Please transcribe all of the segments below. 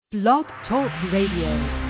Blog Talk Radio.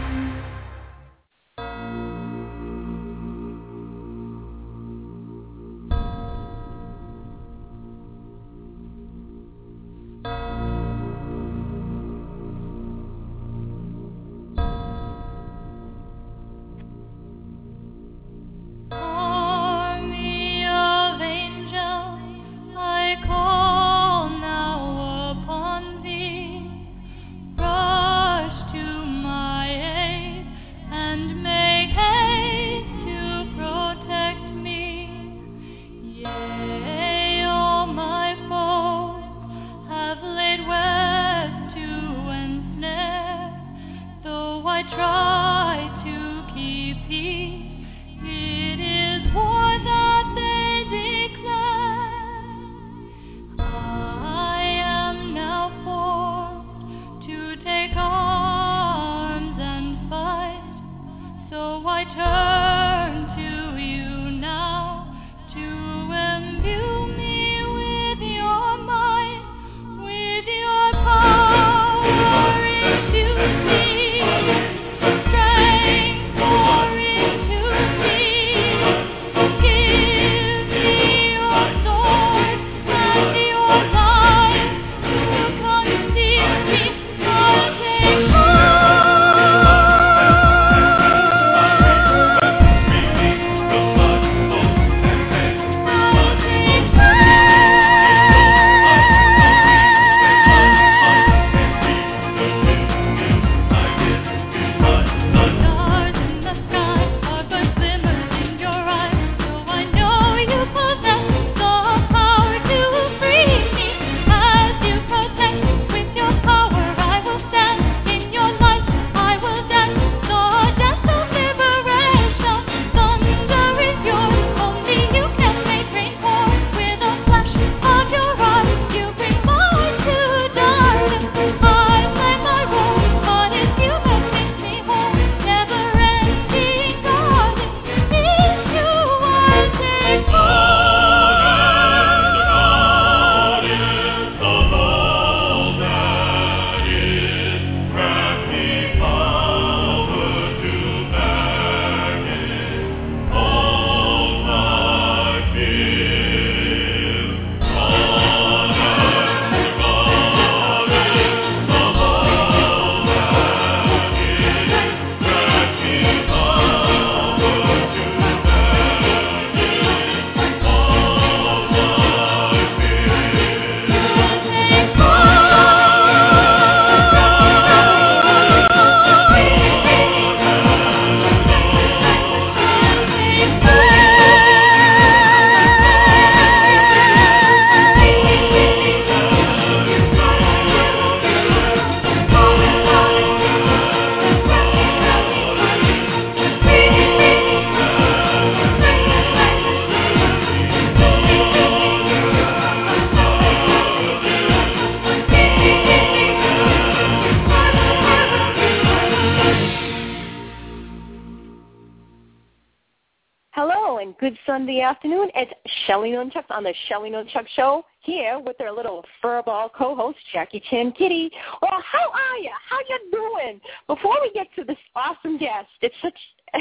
Sunday afternoon. It's Shelly Nunchuck on the Shelly Nunchuck Show here with their little furball co-host, Jackie Chan Kitty. Well, how are you? How you doing? Before we get to this awesome guest, it's such,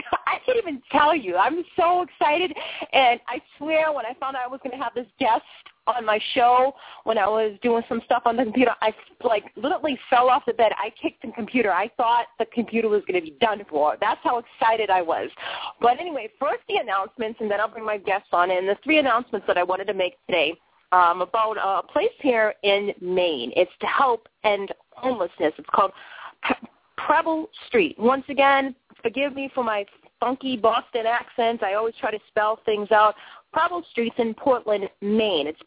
I can't even tell you. I'm so excited, and I swear when I found out I was going to have this guest on my show, when I was doing some stuff on the computer, I literally fell off the bed. I kicked the computer. I thought the computer was going to be done for. That's how excited I was. But anyway, first the announcements, and then I'll bring my guests on. And the three announcements that I wanted to make today about a place here in Maine. It's to help end homelessness. It's called Preble Street. Once again, forgive me for my funky Boston accent. I always try to spell things out. Preble Street's in Portland, Maine. It's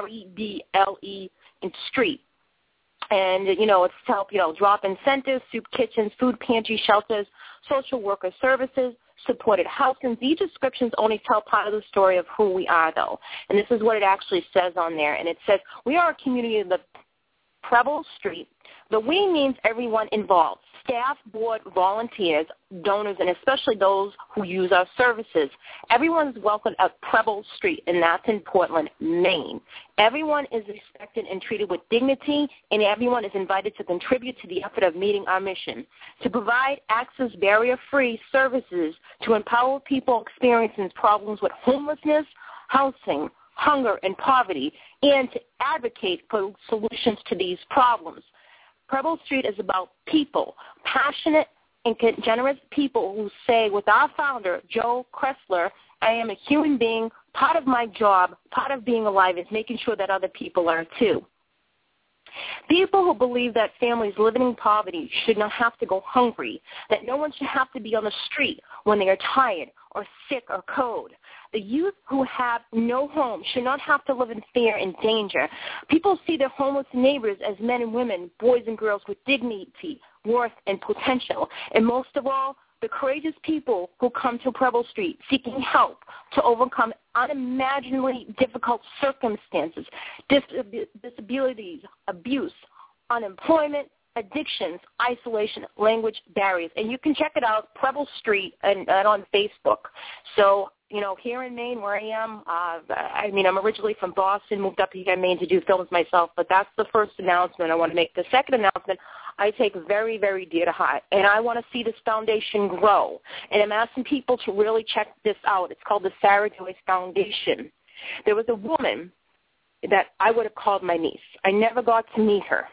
Preble Street. And, it's to help, drop-in centers, soup kitchens, food pantry, shelters, social worker services, supported housing. These descriptions only tell part of the story of who we are, though. And this is what it actually says on there. And it says, we are a community of the Preble Street. The we means everyone involved, staff, board, volunteers, donors, and especially those who use our services. Everyone is welcome at Preble Street, and that's in Portland, Maine. Everyone is respected and treated with dignity, and everyone is invited to contribute to the effort of meeting our mission, to provide access barrier-free services to empower people experiencing problems with homelessness, housing, hunger, and poverty, and to advocate for solutions to these problems. Preble Street is about people, passionate and generous people who say, with our founder, Joe Kressler, I am a human being. Part of my job, part of being alive is making sure that other people are too. People who believe that families living in poverty should not have to go hungry, that no one should have to be on the street when they are tired or sick or cold. The youth who have no home should not have to live in fear and danger. People see their homeless neighbors as men and women, boys and girls with dignity, worth, and potential. And most of all, the courageous people who come to Preble Street seeking help to overcome unimaginably difficult circumstances, disabilities, abuse, unemployment, addictions, isolation, language barriers. And you can check it out, Preble Street, and on Facebook. So, you know, here in Maine where I am, I'm originally from Boston, moved up here in Maine to do films myself, but that's the first announcement I want to make. The second announcement I take very, very dear to heart, and I want to see this foundation grow. And I'm asking people to really check this out. It's called the Sarah Joyce Foundation. There was a woman that I would have called my niece. I never got to meet her.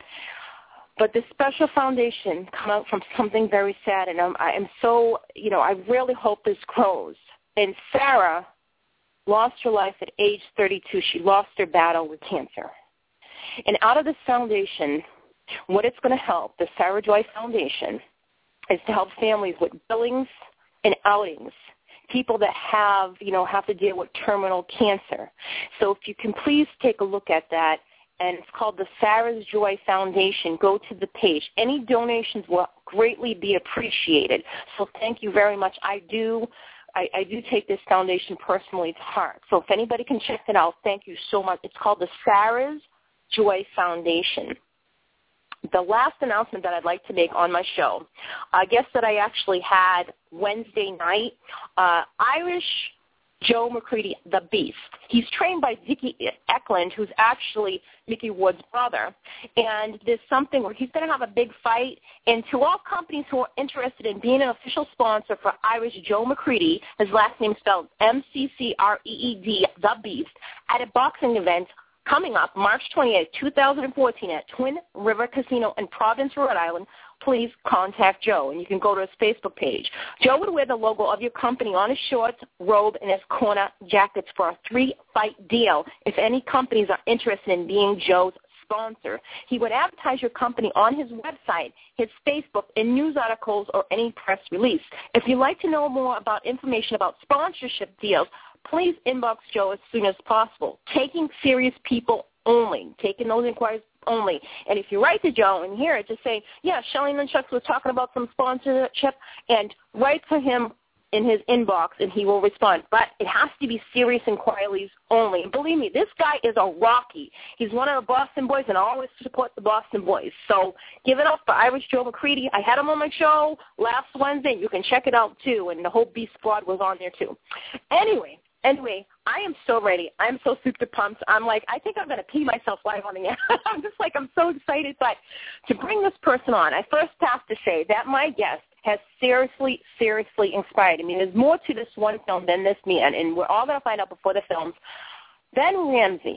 But this special foundation come out from something very sad, and I'm so, I really hope this grows. And Sarah lost her life at age 32. She lost her battle with cancer. And out of this foundation, what it's going to help, the Sarah Joy Foundation, is to help families with billings and outings, people that have to deal with terminal cancer. So if you can please take a look at that, and it's called the Sarah's Joy Foundation. Go to the page. Any donations will greatly be appreciated. So thank you very much. I do take this foundation personally to heart. So if anybody can check it out, thank you so much. It's called the Sarah's Joy Foundation. The last announcement that I'd like to make on my show, a guest that I actually had Wednesday night, Irish Joe McCready, the Beast. He's trained by Dickie Eklund, who's actually Mickey Ward's brother. And there's something where he's going to have a big fight. And to all companies who are interested in being an official sponsor for Irish Joe McCready, his last name spelled McCreed, the Beast, at a boxing event coming up March 28, 2014 at Twin River Casino in Providence, Rhode Island, please contact Joe, and you can go to his Facebook page. Joe would wear the logo of your company on his shorts, robe, and his corner jackets for a 3-fight deal if any companies are interested in being Joe's sponsor. He would advertise your company on his website, his Facebook, in news articles or any press release. If you'd like to know more about information about sponsorship deals, please inbox Joe as soon as possible. Taking serious people only, taking those inquiries only. And if you write to Joe and hear it, just say, yeah, Shelly Nunchucks was talking about some sponsorship, and write for him in his inbox, and he will respond. But it has to be serious inquiries only. And believe me, this guy is a Rocky. He's one of the Boston boys, and I always support the Boston boys. So give it up for Irish Joe McCready. I had him on my show last Wednesday. You can check it out, too, and the whole Beast Squad was on there, too. Anyway, I am so ready. I'm so super pumped. I'm like, I think I'm going to pee myself live on the air. I'm so excited. But to bring this person on, I first have to say that my guest has seriously inspired. I mean, there's more to this one film than this man, and we're all going to find out before the films. Ben Ramsey,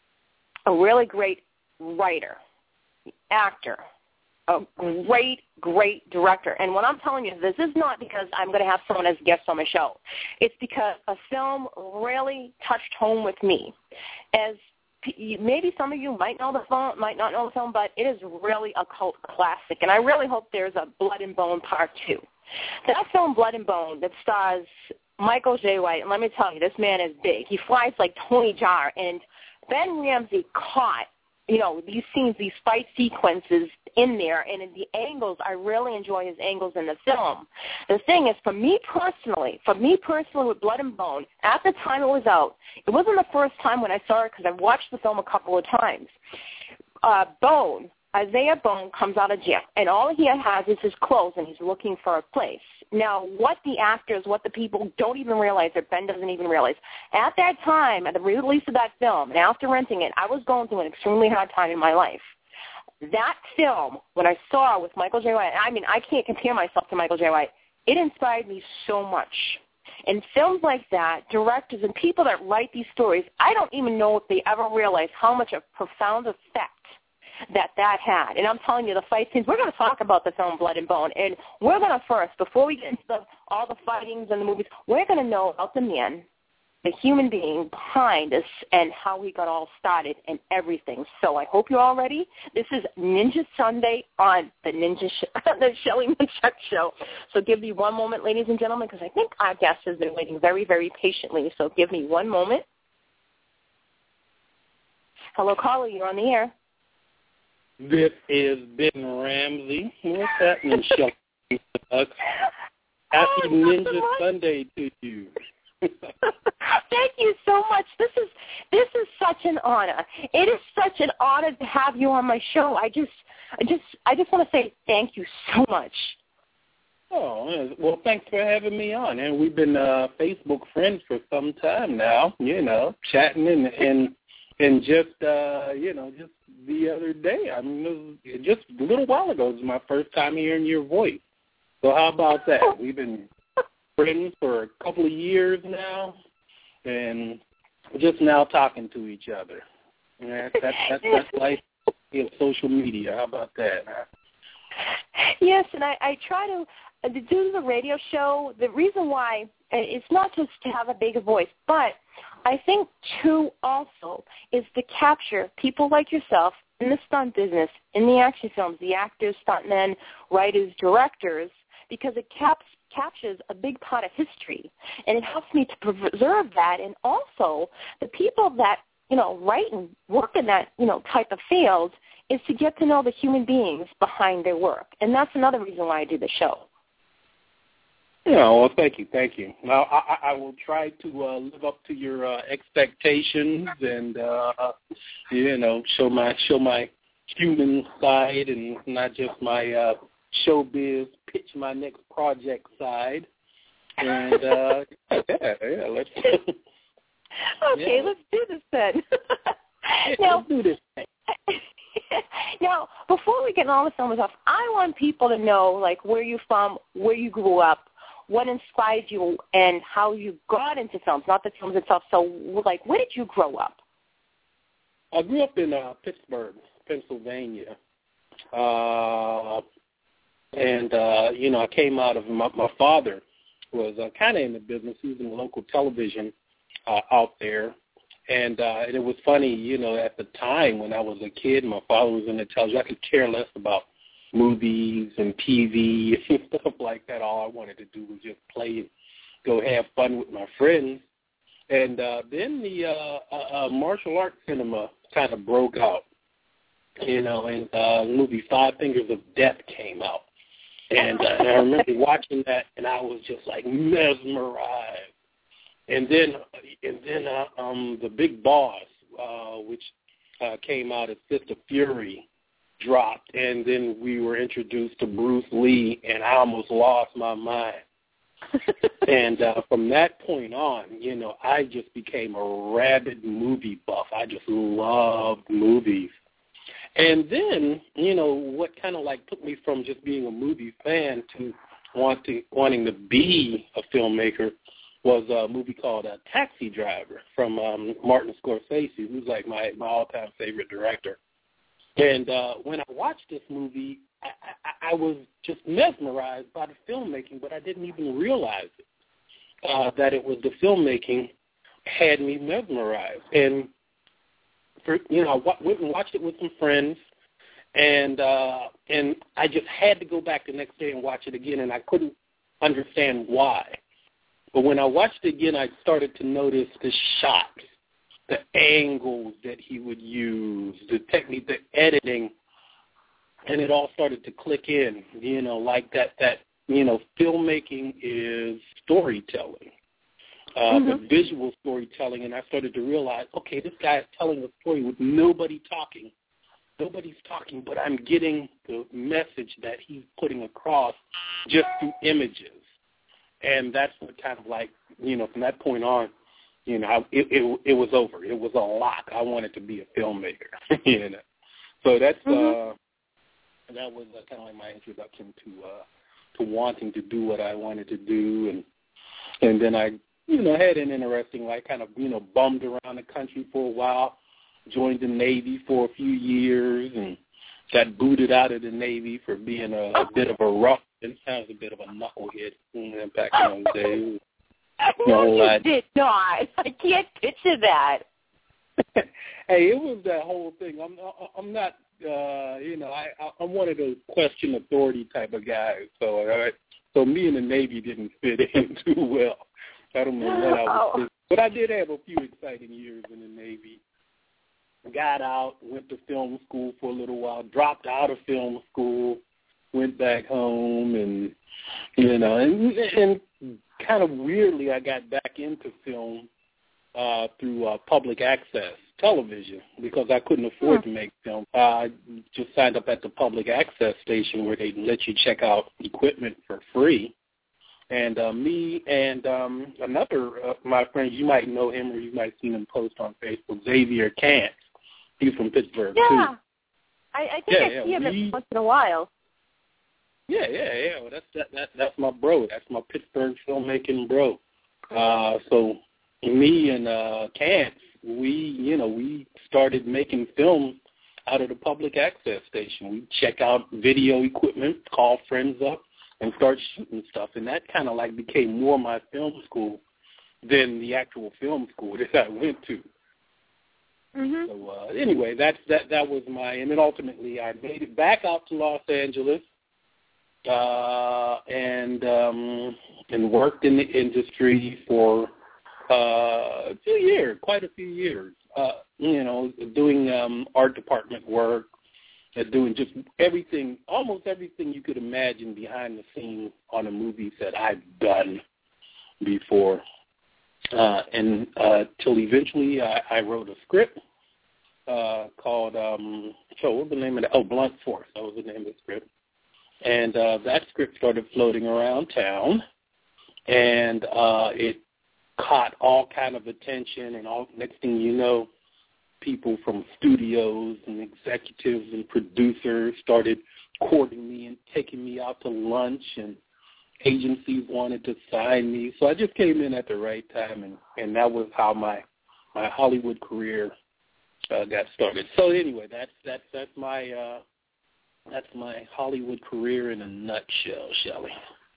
a really great writer, actor, a great director. And what I'm telling you, this is not because I'm going to have someone as a guest on my show. It's because a film really touched home with me. As maybe some of you might know the film, might not know the film, but it is really a cult classic. And I really hope there's a Blood and Bone Part 2. That film, Blood and Bone, that stars Michael J. White, and let me tell you, this man is big. He flies like Tony Jaa. And Ben Ramsey caught these scenes, these fight sequences in there, and in the angles, I really enjoy his angles in the film. The thing is, for me personally with Blood and Bone, at the time it was out, it wasn't the first time when I saw it because I watched the film a couple of times. Isaiah Bone comes out of jail, and all he has is his clothes, and he's looking for a place. Now, what the actors, what the people don't even realize, or Ben doesn't even realize, at that time, at the release of that film, and after renting it, I was going through an extremely hard time in my life. That film, when I saw with Michael J. White, I mean, I can't compare myself to Michael J. White, it inspired me so much. And films like that, directors and people that write these stories, I don't even know if they ever realize how much a profound effect that had. And I'm telling you, the fight scenes, we're going to talk about the film Blood and Bone. And we're going to first, before we get into all the fightings and the movies, we're going to know about the man, the human being behind us, and how he got all started and everything. So I hope you're all ready. This is Ninja Sunday on the the Shelley Munchak Show. So give me one moment, ladies and gentlemen, because I think our guest has been waiting very, very patiently. So give me one moment. Hello, caller. You're on the air. This is Ben Ramsey. What's happening, Shelley? Happy Ninja Sunday to you. Thank you so much. This is such an honor. It is such an honor to have you on my show. I just want to say thank you so much. Oh, well, thanks for having me on. And we've been Facebook friends for some time now, chatting and just, just the other day. I mean, just a little while ago, it was my first time hearing your voice. So how about that? We've been friends for a couple of years now, and just now talking to each other. Yeah, that's life in social media. How about that? Yes, and I try to do the radio show. The reason why, it's not just to have a bigger voice, but I think, too, also, is to capture people like yourself in the stunt business, in the action films, the actors, stuntmen, writers, directors, because it captures a big part of history, and it helps me to preserve that. And also, the people that, write and work in that, type of field is to get to know the human beings behind their work. And that's another reason why I do the show. Yeah, well, thank you. Now, I will try to live up to your expectations and, show my human side and not just my showbiz, pitch my next project side. And, let's Okay, let's do this then. Let's do this thing. Now, before we get all the films off, I want people to know, like, where you're from, where you grew up, what inspired you, and how you got into films, not the films itself. So, like, where did you grow up? I grew up in Pittsburgh, Pennsylvania. I came out of my father was kind of in the business. He was in local television out there. And it was funny, at the time when I was a kid, my father was in the television. I could care less about movies and TV and stuff like that. All I wanted to do was just play and go have fun with my friends. And then the martial arts cinema kind of broke out, and the movie Five Fingers of Death came out. And I remember watching that, and I was just like mesmerized. And then The Big Boss, which came out as Fist of Fury, dropped, and then we were introduced to Bruce Lee, and I almost lost my mind. And from that point on, I just became a rabid movie buff. I just loved movies. And then, what kind of like took me from just being a movie fan to wanting to be a filmmaker was a movie called Taxi Driver from Martin Scorsese, who's like my all-time favorite director. And when I watched this movie, I was just mesmerized by the filmmaking, but I didn't even realize it, that it was the filmmaking had me mesmerized. And I went and watched it with some friends, and I just had to go back the next day and watch it again, and I couldn't understand why. But when I watched it again, I started to notice the shots, the angles that he would use, the technique, the editing, and it all started to click in, like that filmmaking is storytelling, the visual storytelling, and I started to realize, okay, this guy is telling a story with nobody talking, Nobody's talking, but I'm getting the message that he's putting across just through images. And that's what kind of like, from that point on, it was over. It was a lock. I wanted to be a filmmaker, So that's that was kind of like my introduction to wanting to do what I wanted to do, and then I had an interesting life, kind of bummed around the country for a while, joined the Navy for a few years, and got booted out of the Navy for being a bit of a rough. It sounds a bit of a knucklehead back in those days. No, you did not. I can't picture that. Hey, it was that whole thing. I'm not, I'm one of those question authority type of guys. So me and the Navy didn't fit in too well. I don't know what I was thinking. But I did have a few exciting years in the Navy. Got out, went to film school for a little while, dropped out of film school, went back home, and and kind of weirdly, I got back into film through public access television because I couldn't afford to make film. I just signed up at the public access station where they let you check out equipment for free. And me and another of my friends, you might know him or you might have seen him post on Facebook, Xavier Kant. He's from Pittsburgh, too. I think I see him once in a while. Yeah. Well, that's my bro. That's my Pittsburgh filmmaking bro. So me and Kant, we started making films out of the public access station. We check out video equipment, call friends up, and start shooting stuff. And that kind of like became more my film school than the actual film school that I went to. Mm-hmm. So anyway, that was and then ultimately I made it back out to Los Angeles and worked in the industry for quite a few years, doing art department work, doing just almost everything you could imagine behind the scenes on a movie that I've done before. Till eventually I wrote a script called, what was the name of it? Blunt Force. That was the name of the script. And that script started floating around town, and it caught all kind of attention, and next thing you know, people from studios and executives and producers started courting me and taking me out to lunch, and agencies wanted to sign me. So I just came in at the right time, and that was how my Hollywood career got started. So anyway, that's my Hollywood career in a nutshell, Shelley.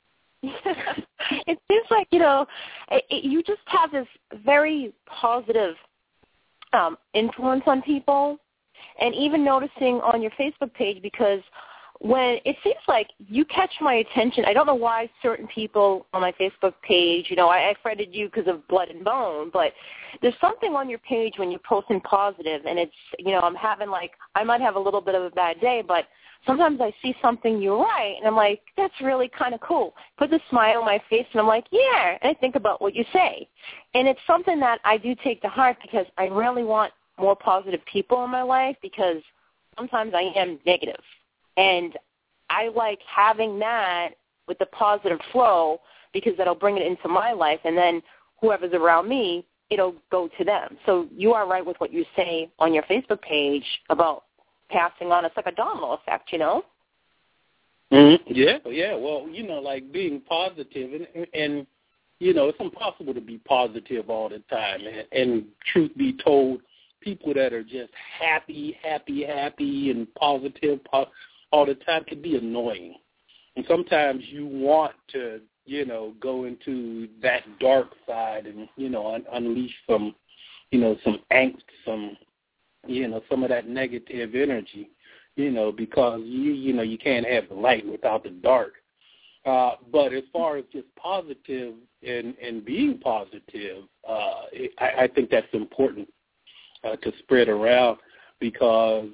It seems like, you just have this very positive influence on people, and even noticing on your Facebook page, because when it seems like you catch my attention, I don't know why certain people on my Facebook page, I friended you because of Blood and Bone, but there's something on your page when you're posting positive, and it's, I might have a little bit of a bad day, but sometimes I see something you write, and I'm like, that's really kind of cool. Puts a smile on my face, and I'm like, yeah, and I think about what you say. And it's something that I do take to heart because I really want more positive people in my life, because sometimes I am negative. And I like having that with the positive flow, because that'll bring it into my life, and then whoever's around me, it'll go to them. So you are right with what you say on your Facebook page about passing on. It's like a domino effect, Mm-hmm. Yeah. Well, like being positive, and it's impossible to be positive all the time. And truth be told, people that are just happy, and positive all the time can be annoying. And sometimes you want to, go into that dark side and, unleash some, some angst, some of that negative energy, because you can't have the light without the dark. But as far as just positive and being positive, I think that's important to spread around, because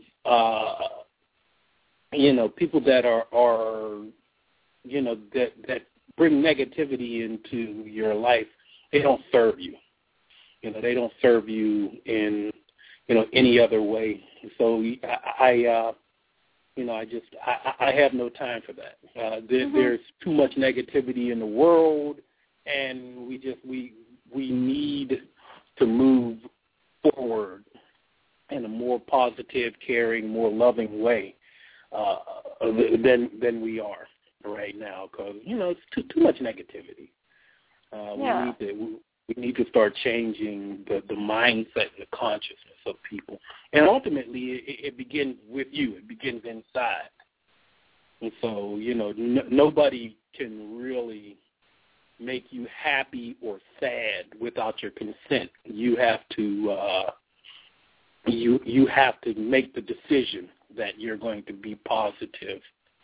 people that are that bring negativity into your life, they don't serve you. They don't serve you in any other way. So I have no time for that. There's too much negativity in the world, and we need to move forward in a more positive, caring, more loving way than we are right now, because it's too much negativity. We need to start changing the mindset and the consciousness of people, and ultimately it begins with you. It begins inside, and so nobody can really make you happy or sad without your consent. You have to you have to make the decision that you're going to be positive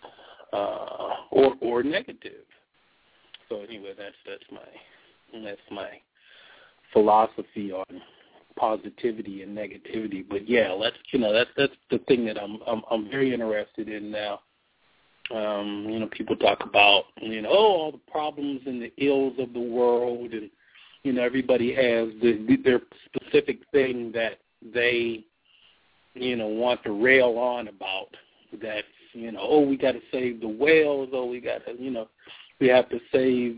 or negative. So anyway, that's my philosophy on positivity and negativity. But yeah, that's the thing that I'm very interested in now. People talk about all the problems and the ills of the world, and everybody has their specific thing that they want to rail on about. That we got to save the whales. We got to we have to save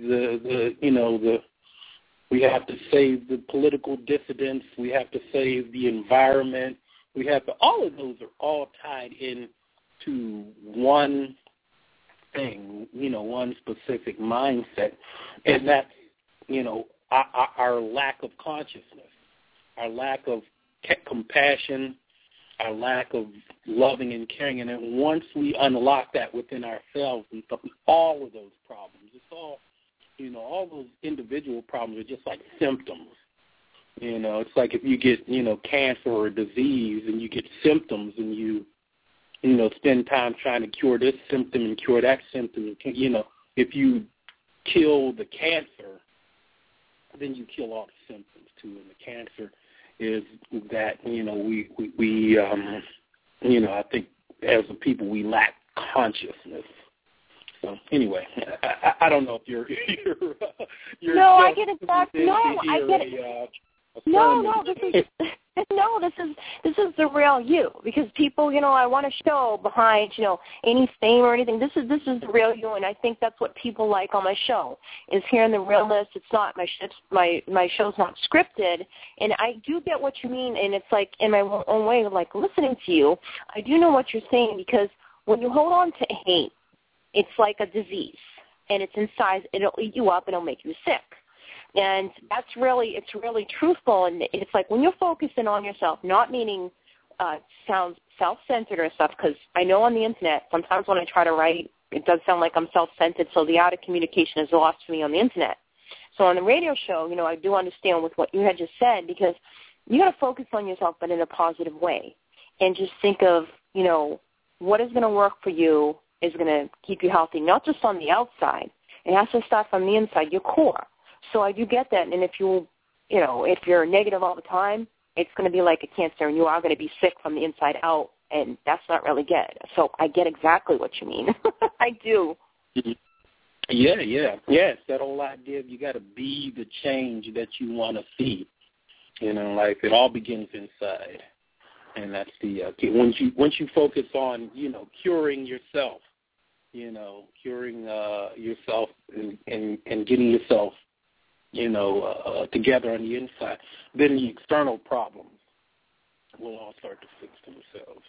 we have to save the political dissidents. We have to save the environment. We have to. All of those are all tied in to one thing, one specific mindset, and that's our lack of consciousness, our lack of compassion, our lack of loving and caring. And then once we unlock that within ourselves and stuff, all of those problems, it's all, all those individual problems are just like symptoms. It's like if you get, cancer or disease and you get symptoms and you spend time trying to cure this symptom and cure that symptom. If you kill the cancer, then you kill all the symptoms too. And the cancer is that, I think as a people we lack consciousness. So anyway, I don't know if you're no, I get it back. No, I get it. This is the real you, because people, I want to show behind, any fame or anything. This is the real you, and I think that's what people like on my show, is hearing the realness. It's not my show's not scripted, and I do get what you mean, and it's like in my own way, like listening to you, I do know what you're saying, because when you hold on to hate, it's like a disease, and it's inside. It'll eat you up, and it'll make you sick. And it's really truthful, and it's like when you're focusing on yourself, not meaning sounds self-centered or stuff, because I know on the Internet, sometimes when I try to write, it does sound like I'm self-centered, so the art of communication is lost to me on the Internet. So on the radio show, I do understand with what you had just said, because you got to focus on yourself, but in a positive way, and just think of, what is going to work for you is going to keep you healthy, not just on the outside. It has to start from the inside, your core. So I do get that, and if you're negative all the time, it's going to be like a cancer, and you are going to be sick from the inside out, and that's not really good. So I get exactly what you mean. I do. Yeah. It's that whole idea of you got to be the change that you want to see. Like it all begins inside, and that's the once you focus on curing yourself, curing yourself and getting yourself together on the inside, then the external problems will all start to fix themselves.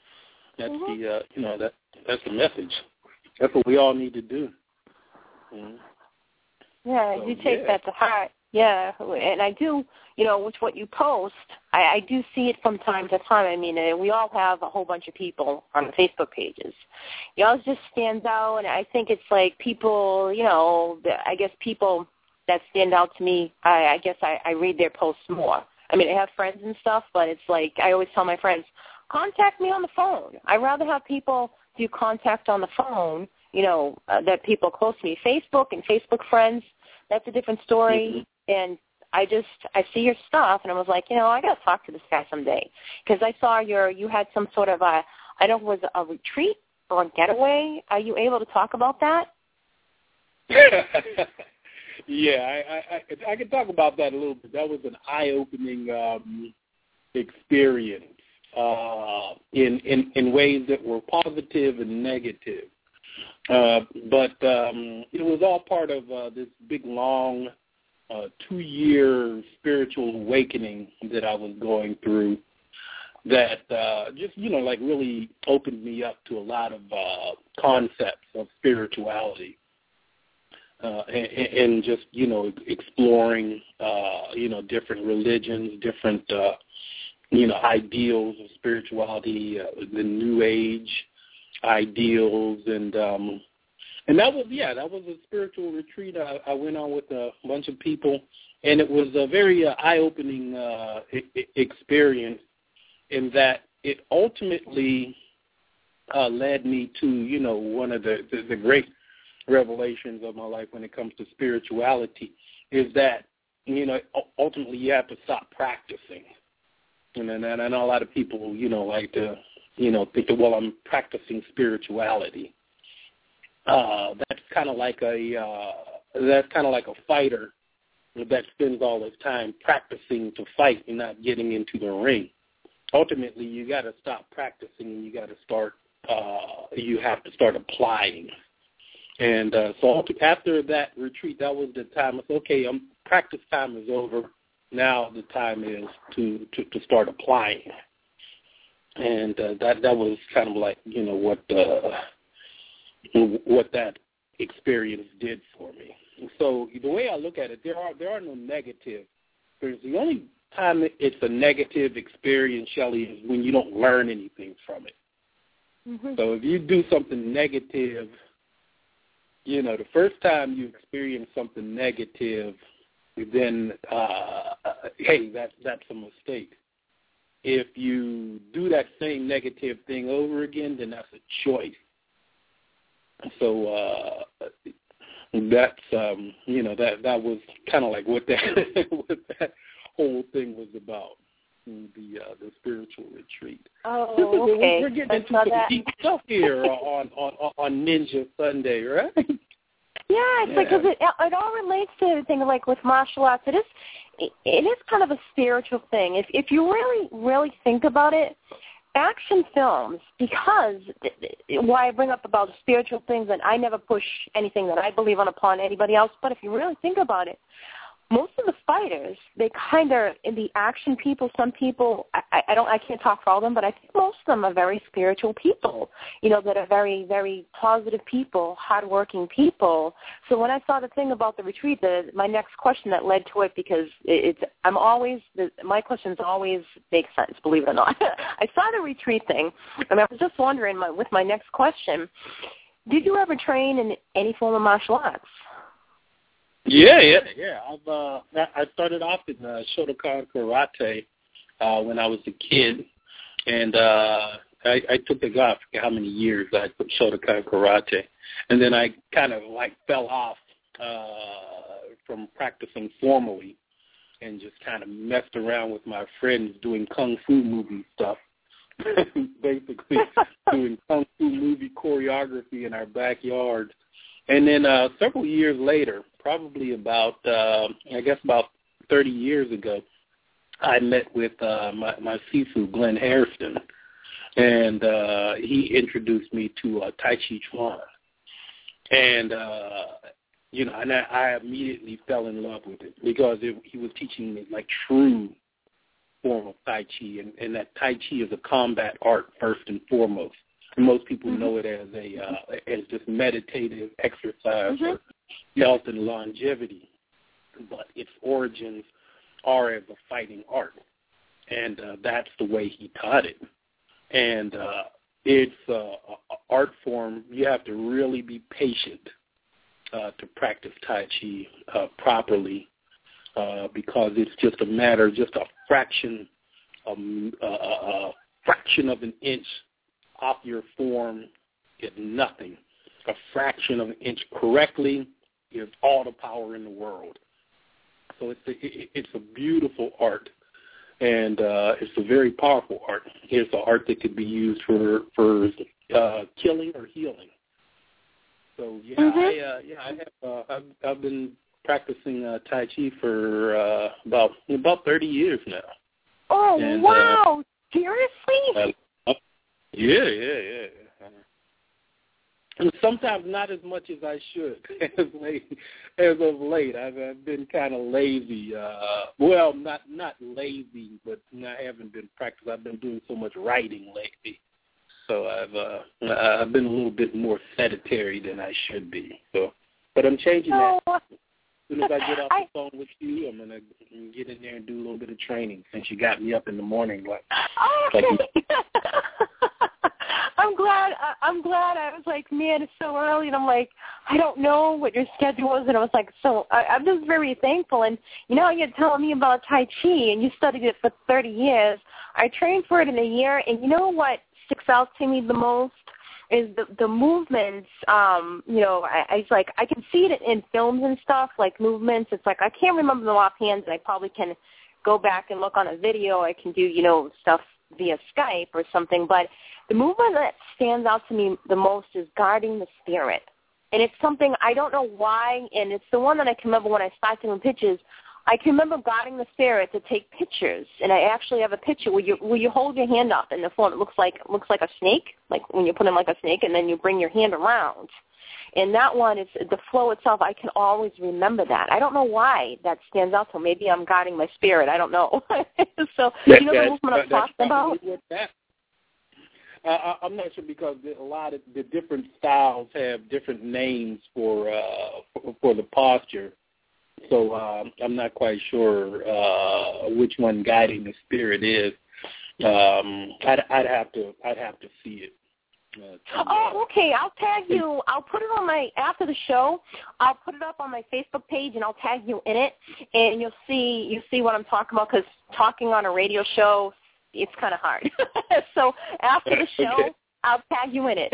That's that's the message. That's what we all need to do. Mm-hmm. Yeah, So, you take that to heart. Yeah, and I do, with what you post, I do see it from time to time. I mean, we all have a whole bunch of people on the Facebook pages. Yours just stands out, and I think it's like people, I guess people that stand out to me, I guess I read their posts more. I mean, I have friends and stuff, but it's like I always tell my friends, contact me on the phone. I'd rather have people do contact on the phone, that people close to me. Facebook and Facebook friends, that's a different story. Mm-hmm. And I see your stuff, and I was like, I got to talk to this guy someday. Because I saw you had some sort of I don't know if it was a retreat or a getaway. Are you able to talk about that? Yeah, I can talk about that a little bit. That was an eye-opening experience in ways that were positive and negative. But it was all part of this big, long 2-year spiritual awakening that I was going through that just, like really opened me up to a lot of concepts of spirituality and just, exploring, different religions, different, ideals of spirituality, the New Age ideals, and that was a spiritual retreat I went on with a bunch of people, and it was a very eye-opening experience in that it ultimately led me to, one of the great revelations of my life when it comes to spirituality is that, ultimately you have to stop practicing. And I know a lot of people, like to, think that, well, I'm practicing spirituality. That's kind of like a fighter that spends all his time practicing to fight and not getting into the ring. Ultimately, you got to stop practicing and you got to start. You have to start applying. And so after that retreat, that was the time. I said, okay, practice time is over. Now the time is to start applying. And that was kind of like, what that experience did for me. So the way I look at it, there are no negative experiences. The only time it's a negative experience, Shelley, is when you don't learn anything from it. Mm-hmm. So if you do something negative, the first time you experience something negative, then, hey, that's a mistake. If you do that same negative thing over again, then that's a choice. So that's that was kind of like what that whole thing was about, the spiritual retreat. Oh, okay. We're getting into some deep stuff here on Ninja Sunday, right? Yeah, it's like, because it all relates to everything. Like with martial arts, it is kind of a spiritual thing. If you really think about it, action films, because why I bring up about spiritual things, and I never push anything that I believe on upon anybody else, but if you really think about it, most of the fighters, they kind of, in the action people, some people, I can't talk for all of them, but I think most of them are very spiritual people, that are very, very positive people, hardworking people. So when I saw the thing about the retreat, my next question that led to it, because my questions always make sense, believe it or not. I saw the retreat thing, and I was just wondering with my next question, did you ever train in any form of martial arts? Yeah. I started off in Shotokan Karate when I was a kid, and I took the I forget how many years I took Shotokan Karate, and then I kind of fell off from practicing formally, and just kind of messed around with my friends doing kung fu movie stuff, basically doing kung fu movie choreography in our backyard. And then several years later, probably about 30 years ago, I met with my Sifu, Glenn Hairston, and he introduced me to Tai Chi Chuan. And, and I immediately fell in love with it because he was teaching me true form of Tai Chi, and that Tai Chi is a combat art first and foremost. Most people know it as just meditative exercise for health and longevity, but its origins are as a fighting art, and that's the way he taught it. And it's an art form. You have to really be patient to practice Tai Chi properly, because it's just a matter, just a fraction of an inch off your form is nothing. A fraction of an inch correctly is all the power in the world. So it's a beautiful art, and it's a very powerful art. It's an art that could be used for killing or healing. So I've been practicing Tai Chi for about 30 years now. Oh, and, wow. Seriously? Yeah. And sometimes not as much as I should as of late. I've been kind of lazy. Well, not lazy, but I haven't been practicing. I've been doing so much writing lately. So I've been a little bit more sedentary than I should be. So, but I'm changing that. As soon as I get off the phone with you, I'm gonna get in there and do a little bit of training. Since you got me up in the morning, I'm glad. I was like, man, it's so early, and I'm like, I don't know what your schedule is, and I was like, so I'm just very thankful. And you're telling me about Tai Chi, and you studied it for 30 years. I trained for it in a year, and you know what sticks out to me the most is the movements. It's like I can see it in films and stuff, like movements. It's like I can't remember them offhand, and I probably can go back and look on a video. I can do stuff via Skype or something, but the movement that stands out to me the most is guarding the spirit. And it's something I don't know why, and it's the one that I can remember when I started doing pictures. I can remember guarding the spirit to take pictures, and I actually have a picture where you hold your hand up in the form. It looks like a snake, like when you put in like a snake, and then you bring your hand around. And that one is the flow itself. I can always remember that. I don't know why that stands out. So maybe I'm guarding my spirit. I don't know. So the movement I'm talking about? I'm not sure because a lot of the different styles have different names for the posture. So I'm not quite sure which one guiding the spirit is. I'd have to see it. Okay. I'll tag you. I'll put it on after the show. I'll put it up on my Facebook page, and I'll tag you in it, and you'll see what I'm talking about. Because talking on a radio show, it's kind of hard. So after the show, I'll tag you in it.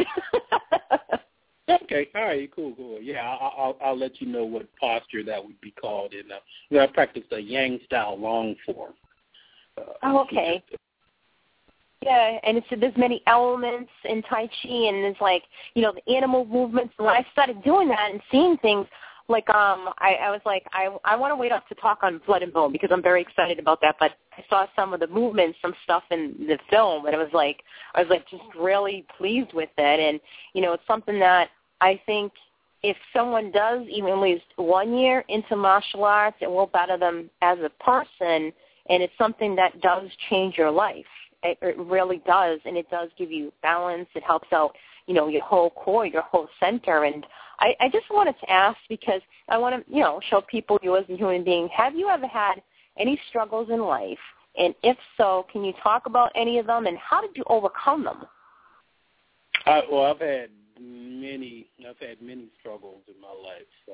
Okay. All right. Cool. Yeah, I'll let you know what posture that would be called. And I practice the Yang style long form. Okay. Yeah, and there's many elements in Tai Chi, and there's like, the animal movements. And when I started doing that and seeing things, like I was like, I want to wait up to talk on Blood and Bone because I'm very excited about that. But I saw some of the movements, some stuff in the film, and I was like just really pleased with it. And it's something that I think if someone does even at least 1 year into martial arts, it will better them as a person, and it's something that does change your life. It really does, and it does give you balance. It helps out, your whole core, your whole center. And I just wanted to ask because I want to, show people you as a human being. Have you ever had any struggles in life? And if so, can you talk about any of them, and how did you overcome them? I've had many struggles in my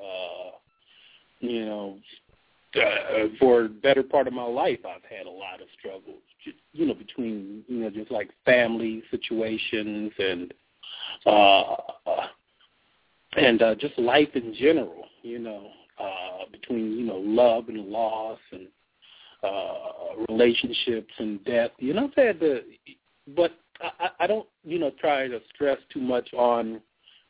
life. For the better part of my life, I've had a lot of struggles, between, just like family situations and just life in general, between, love and loss and relationships and death. I've had but I don't, try to stress too much on,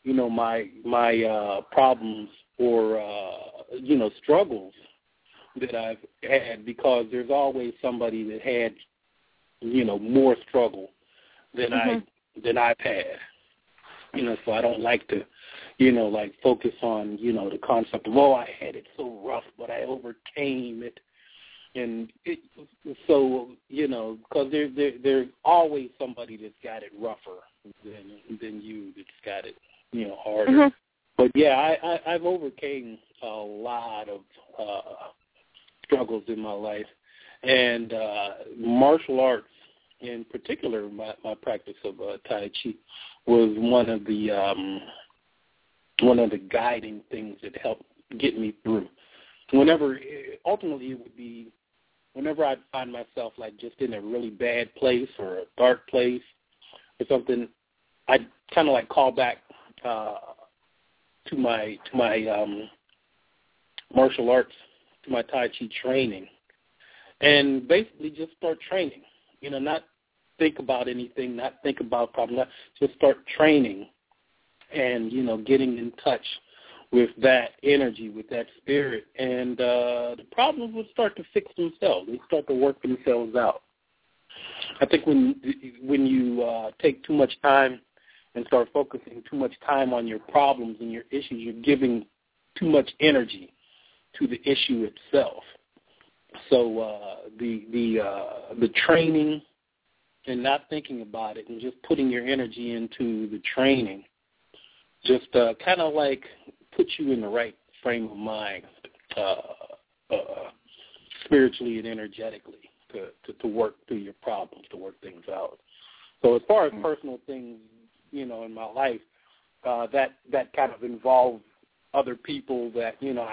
my problems or, struggles that I've had, because there's always somebody that had, more struggle than I've had. So I don't like to, focus on, the concept of, I had it so rough, but I overcame it. And so, because there's always somebody that's got it rougher than you, that's got it, harder. Mm-hmm. But yeah, I've overcame a lot of struggles in my life, and martial arts, in particular, my practice of Tai Chi, was one of the guiding things that helped get me through. Ultimately, it would be whenever I'd find myself like just in a really bad place or a dark place or something, I'd kind of like call back to my martial arts, to my Tai Chi training, and basically just start training. Not think about anything, not think about problems, just start training and, getting in touch with that energy, with that spirit, and the problems would start to fix themselves. They start to work themselves out. I think when you take too much time and start focusing too much time on your problems and your issues, you're giving too much energy to the issue itself. So the training and not thinking about it and just putting your energy into the training just kind of like puts you in the right frame of mind spiritually and energetically to work through your problems, to work things out. So as far as personal things, in my life, that kind of involves other people that,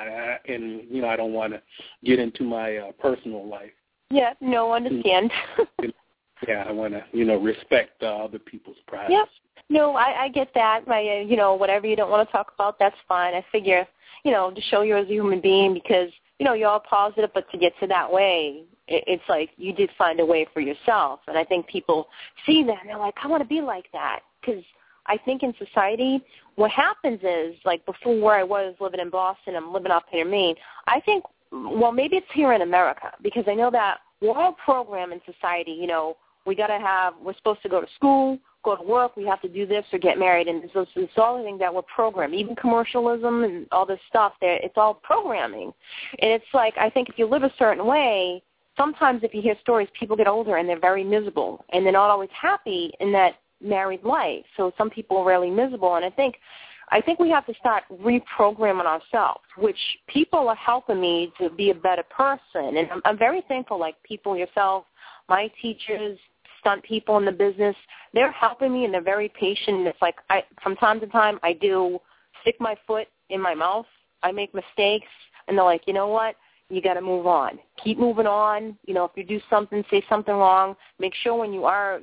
I don't want to get into my personal life. Yeah, no, understand. Yeah, I want to, respect other people's privacy. Yep. No, I get that. Whatever you don't want to talk about, that's fine. I figure, to show you as a human being because, you're all positive, but to get to that way, it's like you did find a way for yourself. And I think people see that and they're like, I want to be like that. Because I think in society, what happens is, like before where I was living in Boston, I'm living up here in Maine, I think, well, maybe it's here in America because I know that we're all programmed in society, we're supposed to go to school, go to work, we have to do this or get married, and it's all the thing that we're programmed. Even commercialism and all this stuff, it's all programming. And it's like, I think if you live a certain way, sometimes if you hear stories, people get older and they're very miserable, and they're not always happy in that married life. So some people are really miserable, and I think we have to start reprogramming ourselves, which people are helping me to be a better person. And I'm very thankful, like people, yourself, my teachers, stunt people in the business, they're helping me and they're very patient. And it's like from time to time I do stick my foot in my mouth. I make mistakes and they're like, you know what? You got to move on. Keep moving on. If you do something, say something wrong, make sure when you are,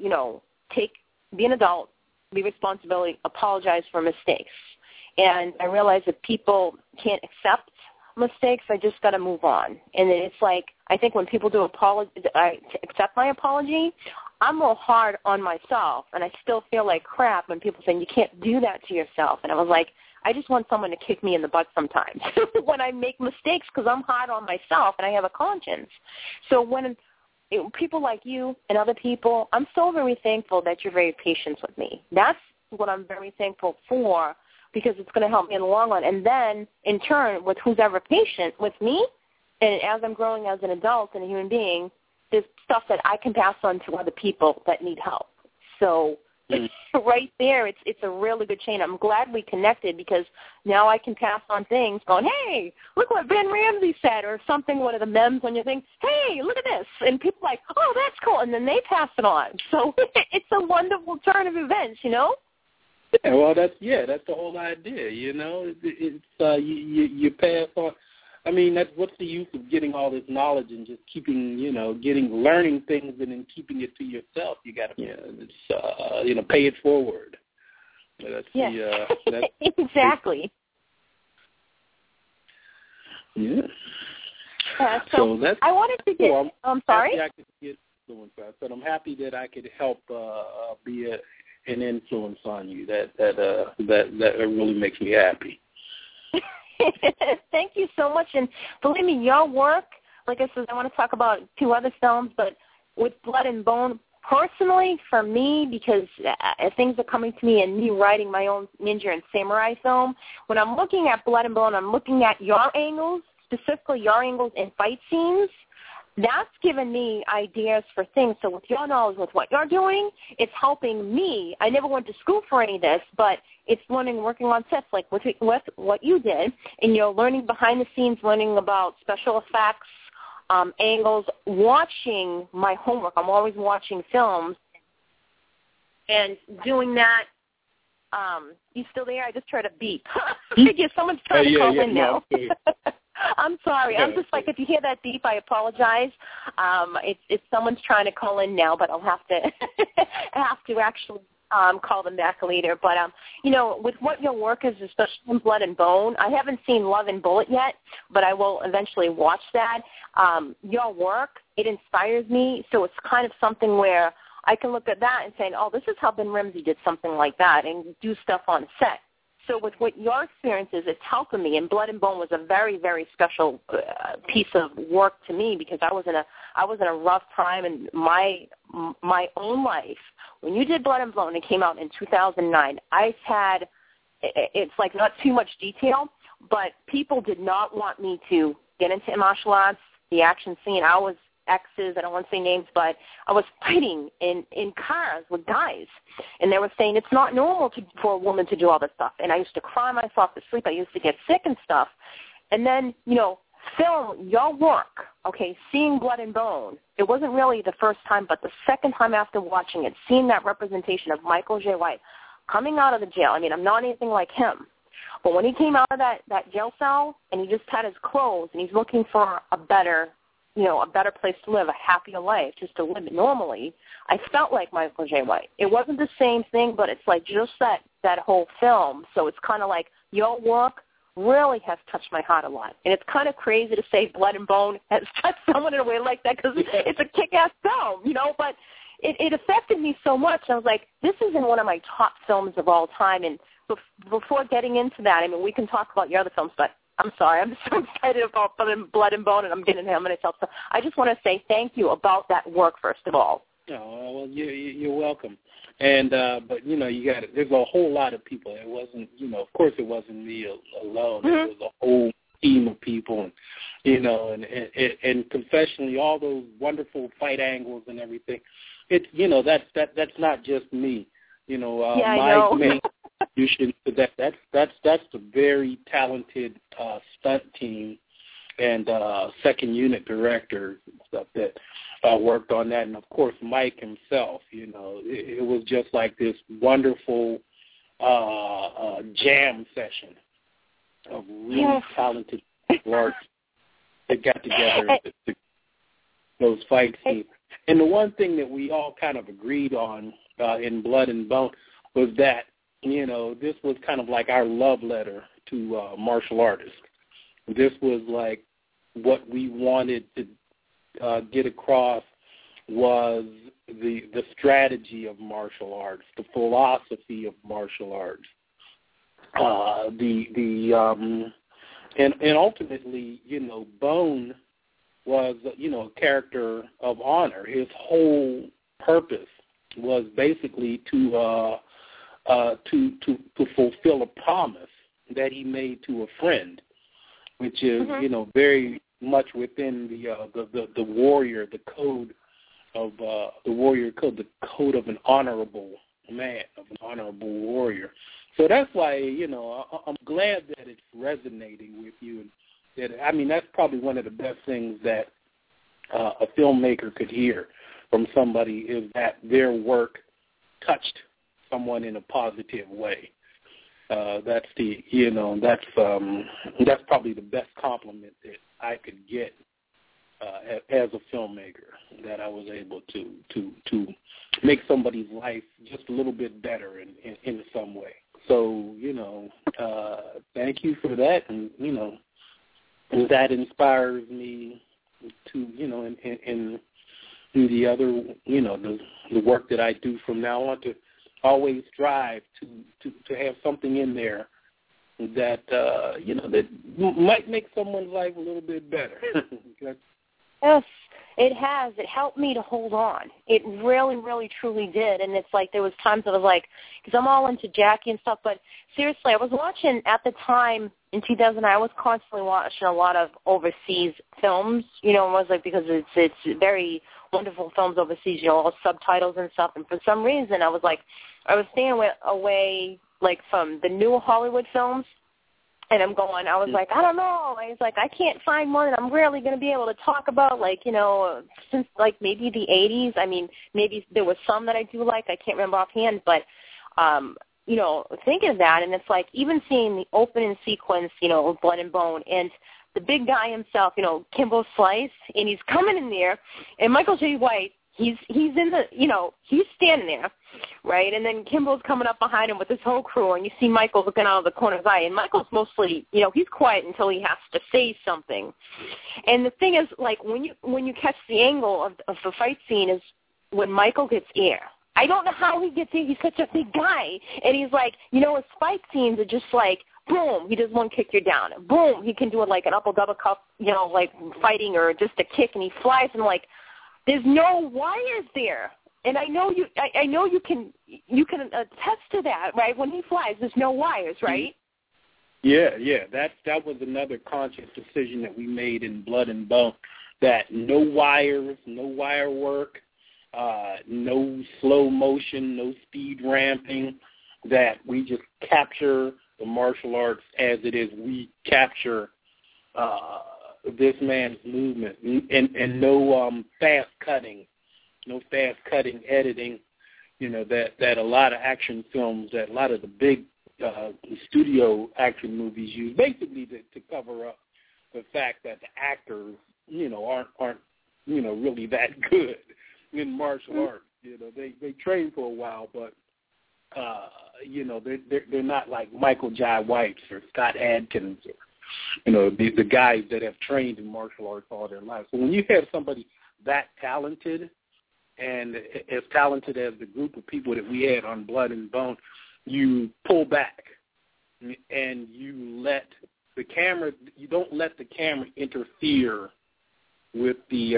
be an adult, be responsible, apologize for mistakes. And I realize that people can't accept mistakes, I just got to move on. And it's like, I think when people do accept my apology, I'm real hard on myself, and I still feel like crap when people say, you can't do that to yourself. And I was like, I just want someone to kick me in the butt sometimes when I make mistakes because I'm hard on myself and I have a conscience. So when people like you and other people, I'm so very thankful that you're very patient with me. That's what I'm very thankful for because it's going to help me in the long run. And then, in turn, with who's ever patient with me, and as I'm growing as an adult and a human being, there's stuff that I can pass on to other people that need help. So right there, it's a really good chain. I'm glad we connected because now I can pass on things going, hey, look what Ben Ramsey said, or something, one of the memes on your thing, hey, look at this. And people are like, oh, that's cool. And then they pass it on. So it's a wonderful turn of events, Yeah, well, that's the whole idea, It's you pass on. I mean, what's the use of getting all this knowledge and just keeping, learning things and then keeping it to yourself? You got to, pay it forward. That's that's exactly. Yeah. So that's, I wanted to get. I'm sorry. I could get influence. I said I'm happy that I could help be an influence on you. That really makes me happy. Thank you so much. And believe me, your work, like I said, I want to talk about 2 other films, but with Blood and Bone, personally, for me, because things are coming to me and me writing my own ninja and samurai film, when I'm looking at Blood and Bone, I'm looking at your angles, specifically your angles in fight scenes. That's given me ideas for things. So with your knowledge, with what you're doing, it's helping me. I never went to school for any of this, but it's working on sets like with what you did, and you're learning behind the scenes, learning about special effects, angles, watching my homework. I'm always watching films and doing that. You still there? I just tried to beep. I figure someone's trying to call in now. I'm sorry. I'm just like, if you hear that beep, I apologize. It's someone's trying to call in now, but I'll have to actually call them back later. But with what your work is, especially in Blood and Bone, I haven't seen Love and Bullet yet, but I will eventually watch that. Your work, it inspires me, so it's kind of something where I can look at that and say, oh, this is how Ben Ramsey did something like that, and do stuff on set. so with what your experience is, it's helping me. And Blood and Bone was a very, very special piece of work to me because I was in a rough time in my own life. When you did Blood and Bone, it came out in 2009. I had, it's like not too much detail, but people did not want me to get into martial arts, the action scene. I was exes, I don't want to say names, but I was fighting in cars with guys, and they were saying it's not normal for a woman to do all this stuff. And I used to cry myself to sleep. I used to get sick and stuff. And then, film your work, okay, seeing Blood and Bone, it wasn't really the first time, but the second time after watching it, seeing that representation of Michael Jai White coming out of the jail. I mean, I'm not anything like him. But when he came out of that jail cell and he just had his clothes and he's looking for a better place to live, a happier life, just to live normally, I felt like Michael Jai White. It wasn't the same thing, but it's like just that whole film. So it's kind of like your work really has touched my heart a lot. And it's kind of crazy to say Blood and Bone has touched someone in a way like that because it's a kick-ass film, but it affected me so much. I was like, this isn't one of my top films of all time. And before getting into that, I mean, we can talk about your other films, but I'm sorry, I'm so excited about Blood and Bone, and I'm getting him myself. So I just want to say thank you about that work, first of all. Oh, well, you're welcome. And but you got it. There's a whole lot of people. It wasn't, of course, it wasn't me alone. Mm-hmm. It was a whole team of people, and confessionally, all those wonderful fight angles and everything. It's that's not just me. My main contribution to that's the very talented stunt team and second unit director and stuff that worked on that, and of course Mike himself. It was just like this wonderful jam session of really talented artists that got together to those fight scenes. And the one thing that we all kind of agreed on in Blood and Bone was that, this was kind of like our love letter to martial artists. This was like what we wanted to get across was the strategy of martial arts, the philosophy of martial arts, and ultimately, Bone was, a character of honor. His whole purpose was basically to fulfill a promise that he made to a friend, which is, very much within the warrior, the code of the warrior code, the code of an honorable man, of an honorable warrior. So that's why, I'm glad that it's resonating with you. And that's probably one of the best things that a filmmaker could hear from somebody is that their work touched someone in a positive way. That's probably the best compliment that I could get as a filmmaker, that I was able to make somebody's life just a little bit better in some way. So, thank you for that, and that inspires me to, and do the other, the work that I do from now on, to always strive to have something in there that, that might make someone's life a little bit better. Yes, it has. It helped me to hold on. It really, really, truly did. And it's like there was times I was like, because I'm all into Jackie and stuff, but seriously, I was watching at the time in 2009, I was constantly watching a lot of overseas films, it was like, because it's very wonderful films overseas, all subtitles and stuff. And for some reason, I was staying away like from the new Hollywood films. And I was like, I don't know. I was like, I can't find one that I'm really going to be able to talk about, since, maybe the 80s. I mean, maybe there was some that I do like. I can't remember offhand. But, thinking of that, and it's like even seeing the opening sequence, of Blood and Bone, and the big guy himself, Kimbo Slice, and he's coming in there, and Michael Jai White, he's in the, he's standing there, right? And then Kimbo's coming up behind him with his whole crew, and you see Michael looking out of the corner of his eye, and Michael's mostly, he's quiet until he has to say something. And the thing is, when you catch the angle of the fight scene is when Michael gets air. I don't know how he gets in. He's such a big guy. And he's like, his fight scenes are just like, boom, he does one kick, you're down. Boom, he can do it like an upper-double cup, like fighting or just a kick, and he flies. And like, there's no wires there. And I know you can attest to that, right? When he flies, there's no wires, right? Yeah. That was another conscious decision that we made in Blood and Bone, that no wires, no wire work, no slow motion, no speed ramping, that we just capture the martial arts as it is. We capture this man's movement, and no fast cutting. No fast-cutting editing, that a lot of action films, that a lot of the big studio action movies use, basically to cover up the fact that the actors, aren't really that good in martial arts. They train for a while, but they're not like Michael Jai White or Scott Adkins or the guys that have trained in martial arts all their lives. So when you have somebody that talented, and as talented as the group of people that we had on Blood and Bone, you pull back and you don't let the camera interfere with the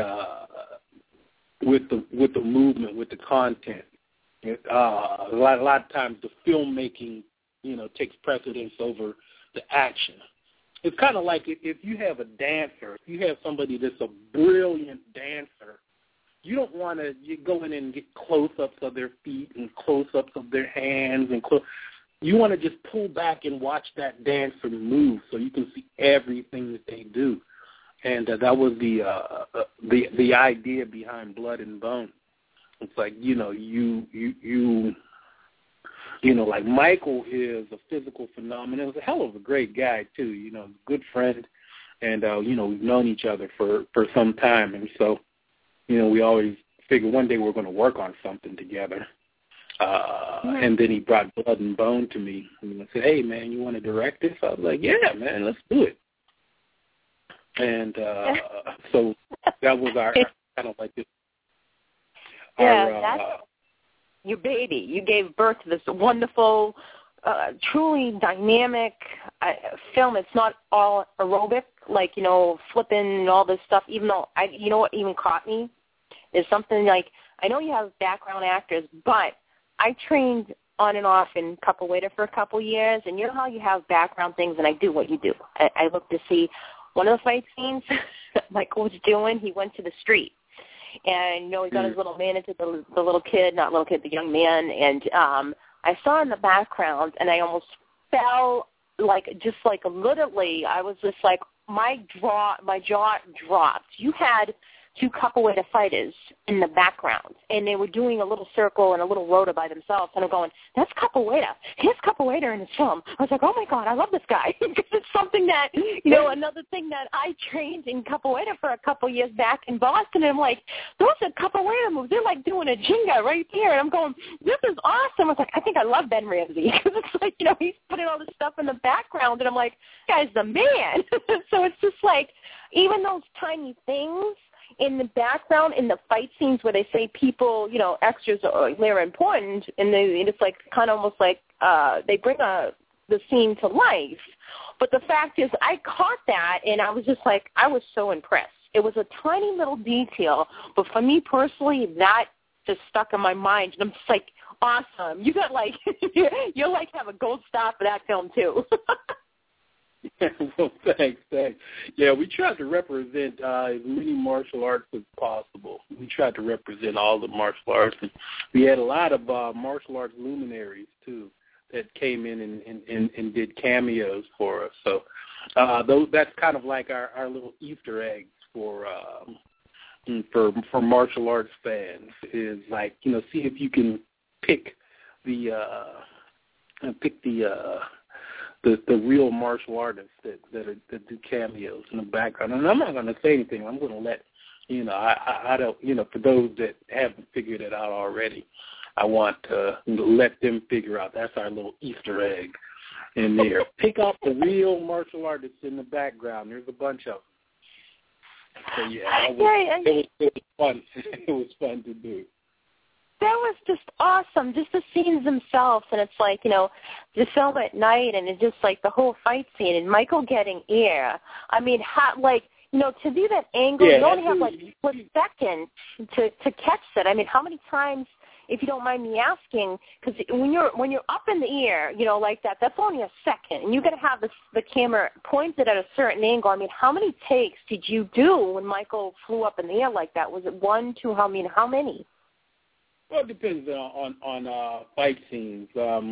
movement, with the content. A lot of times the filmmaking, takes precedence over the action. It's kind of like if you have a dancer, if you have somebody that's a brilliant dancer, you don't want to go in and get close-ups of their feet and close-ups of their hands. You want to just pull back and watch that dancer move so you can see everything that they do. And that was the idea behind Blood and Bone. It's like, like Michael is a physical phenomenon. He's a hell of a great guy, too, good friend. And, we've known each other for some time. And so, we always figured one day we're going to work on something together. And then he brought Blood and Bone to me and said, hey, man, you want to direct this? I was like, yeah, man, let's do it. And so that was our kind of like this. That's your baby. You gave birth to this wonderful, truly dynamic film. It's not all aerobic, like, flipping and all this stuff, even though, what even caught me is something like, I know you have background actors, but I trained on and off in capoeira for a couple years, and you know how you have background things, and I do what you do. I look to see one of the fight scenes that Michael was doing. He went to the street, and, he got his little manager, the little kid, not little kid, the young man, and I saw in the background, and I almost fell, literally, I was just like, my jaw dropped. You had two capoeira fighters in the background, and they were doing a little circle and a little rota by themselves, and I'm going, that's capoeira. He has capoeira in his film. I was like, oh, my God, I love this guy, because it's something that, another thing that I trained in capoeira for a couple years back in Boston, and I'm like, those are capoeira moves. They're like doing a jinga right there, and I'm going, this is awesome. I was like, I think I love Ben Ramsey, because it's like, he's putting all this stuff in the background, and I'm like, this guy's the man. So it's just like, even those tiny things in the background, in the fight scenes where they say people, extras they're important, and it's like kind of almost like they bring the scene to life. But the fact is, I caught that, and I was just like, I was so impressed. It was a tiny little detail, but for me personally, that just stuck in my mind, and I'm just like, awesome. You got like, you'll like have a gold star for that film too. Well, thanks. Yeah, we tried to represent as many martial arts as possible. We tried to represent all the martial arts. And we had a lot of martial arts luminaries, too, that came in and did cameos for us. So that's kind of like our little Easter eggs for martial arts fans, is like, see if you can pick the real martial artists that do cameos in the background. And I'm not going to say anything. I'm going to let, I don't, for those that haven't figured it out already, I want to let them figure out. That's our little Easter egg in there. Pick out the real martial artists in the background. There's a bunch of them. So, yeah, it was fun. It was fun to do. that was just awesome, just the scenes themselves. And it's like, you know, the film at night, and it's just like the whole fight scene, and Michael getting air. I mean, how, like, you know, to do that angle, you only have like a split second to catch that. I mean, how many times, if you don't mind me asking, because when you're up in the air, you know, like that, that's only a second, and you got to have the camera pointed at a certain angle. I mean, how many takes did you do when Michael flew up in the air like that? Was it 1, 2? I mean, how many? Well, it depends on fight scenes.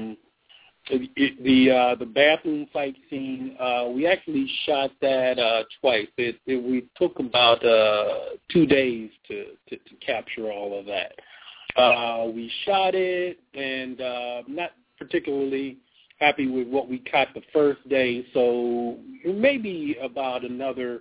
The bathroom fight scene, we actually shot that twice. We took about 2 days to capture all of that. We shot it, and not particularly happy with what we caught the first day, so maybe about another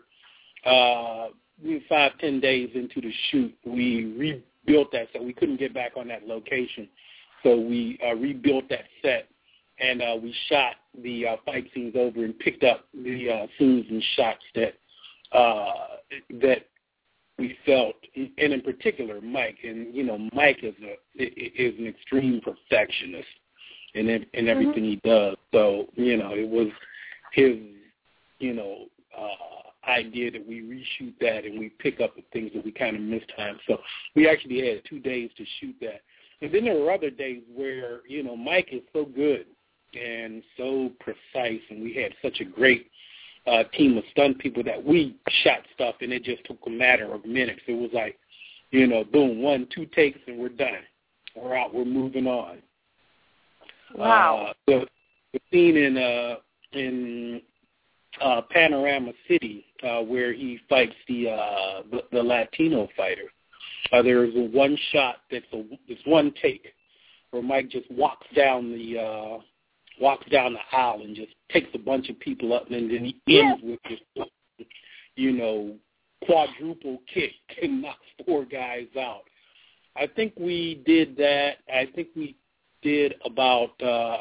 5-10 days into the shoot, we rebuilt that set. We couldn't get back on that location, so we rebuilt that set, and we shot the fight scenes over and picked up the scenes and shots that we felt, and in particular Mike. And you know, Mike is an extreme perfectionist in everything he does. So you know, it was his idea that we reshoot that and we pick up the things that we kind of missed time. So we actually had 2 days to shoot that. And then there were other days where, you know, Mike is so good and so precise, and we had such a great team of stunt people that we shot stuff, and it just took a matter of minutes. It was like, you know, boom, 1, 2 takes, and we're done. We're out. We're moving on. Wow. The scene in Panorama City, where he fights the Latino fighter. There's one shot it's one take where Mike just walks down the aisle and just takes a bunch of people up, and then he ends with this, you know, quadruple kick and knocks 4 guys out. I think we did that. I think we did about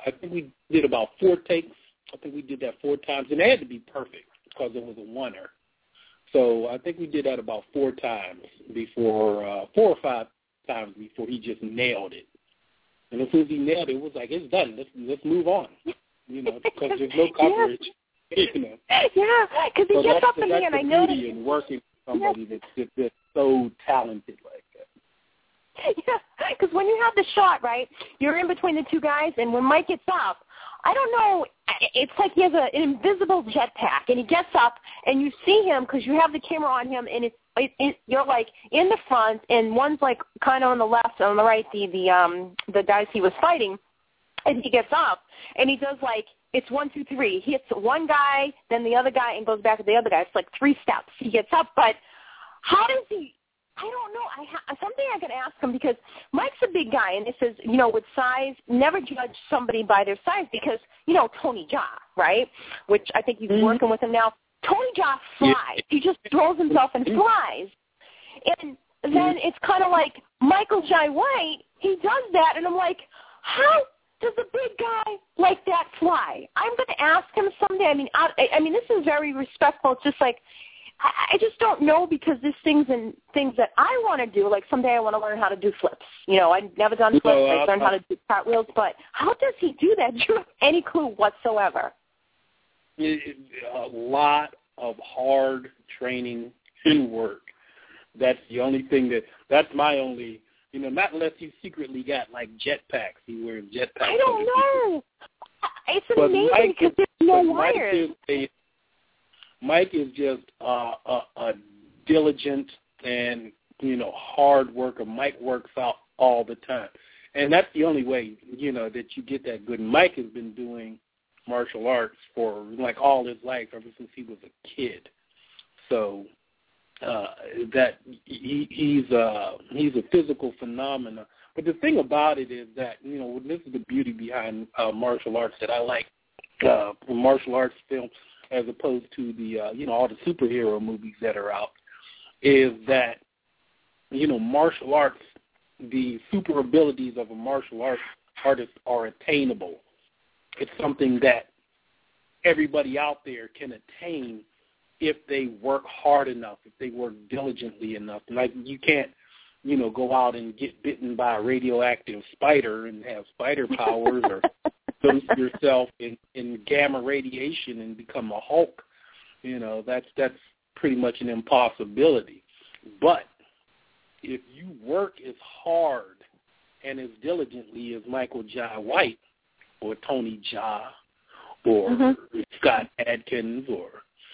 4 takes. I think we did that 4 times, and they had to be perfect because it was a oneer. So I think we did that about 4 times before, 4 or 5 times before he just nailed it. And as soon as he nailed it, it was like, it's done. Let's move on. You know, because there's no coverage. You know. Yeah, because he gets up in the and I know that's the beauty in working with somebody that's so talented like that. Yeah, because when you have the shot, right, you're in between the 2 guys, and when Mike gets up, I don't know, it's like he has an invisible jetpack, and he gets up, and you see him because you have the camera on him, and you're like in the front, and one's like kind of on the left, on the right, the guys he was fighting, and he gets up, and he does like, it's 1, 2, 3. He hits one guy, then the other guy, and goes back to the other guy. It's like 3 steps. He gets up, but how does he? I don't know. Something I can ask him, because Mike's a big guy, and this is, you know, with size, never judge somebody by their size, because, you know, Tony Jaa, right, which I think he's working with him now. Tony Jaa flies. Yeah. He just throws himself and flies. And then it's kind of like Michael Jai White, he does that, and I'm like, how does a big guy like that fly? I'm going to ask him someday. I mean, this is very respectful. It's just like, I just don't know, because there's things that I want to do. Like someday I want to learn how to do flips. You know, I've never done flips. I've learned how to do cartwheels. But how does he do that? Do you have any clue whatsoever? A lot of hard training and work. That's the only thing that's my only, you know, not unless you secretly got like jetpacks. He wears jetpacks. I don't know. It's amazing because there's no wires. Mike is just a diligent and, you know, hard worker. Mike works out all the time. And that's the only way, you know, that you get that good. And Mike has been doing martial arts for, like, all his life, ever since he was a kid. So that he's a physical phenomenon. But the thing about it is that, you know, this is the beauty behind martial arts that I like, martial arts films, as opposed to the, you know, all the superhero movies that are out, is that, you know, martial arts, the super abilities of a martial artist are attainable. It's something that everybody out there can attain if they work hard enough, if they work diligently enough. Like, you can't go out and get bitten by a radioactive spider and have spider powers or dose yourself in gamma radiation and become a Hulk. That's pretty much an impossibility. But if you work as hard and as diligently as Michael Jai White or Tony Jaa or Scott Adkins or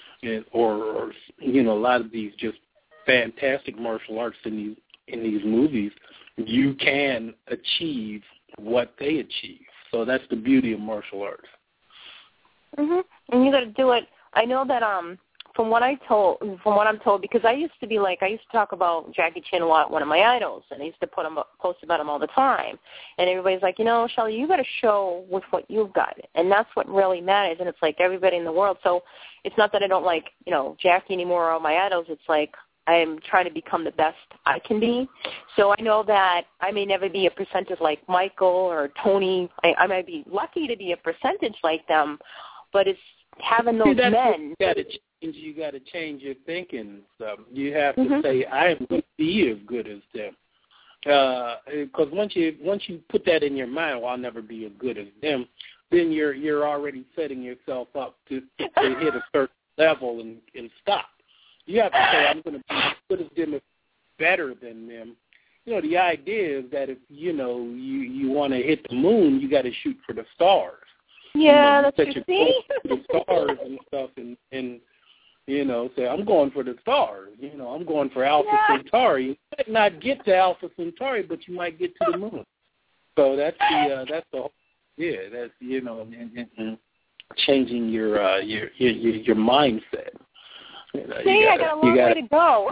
a lot of these just fantastic martial arts in these movies, you can achieve what they achieve. So that's the beauty of martial arts. And you got to do it. I know that from what I'm told, because I used to talk about Jackie Chan a lot, one of my idols, and I used to post about him all the time. And everybody's like, Shelley, you got to show with what you've got, and that's what really matters. And it's like everybody in the world. So it's not that I don't like, Jackie anymore or all my idols. It's like I'm trying to become the best I can be. So I know that I may never be a percentage like Michael or Tony. I might be lucky to be a percentage like them, but it's having those men. You got to change your thinking. You have to say, I am going to be as good as them. Because once you put that in your mind, well, I'll never be as good as them, then you're already setting yourself up to hit a certain level and stop. You have to say, I'm going to be as good as them, if better than them. The idea is that if, you want to hit the moon, you got to shoot for the stars. Yeah, that's true. See? The stars and stuff, and say, I'm going for the stars. I'm going for Alpha Centauri. You might not get to Alpha Centauri, but you might get to the moon. So that's the whole, that's changing your mindset. I got a long way to go.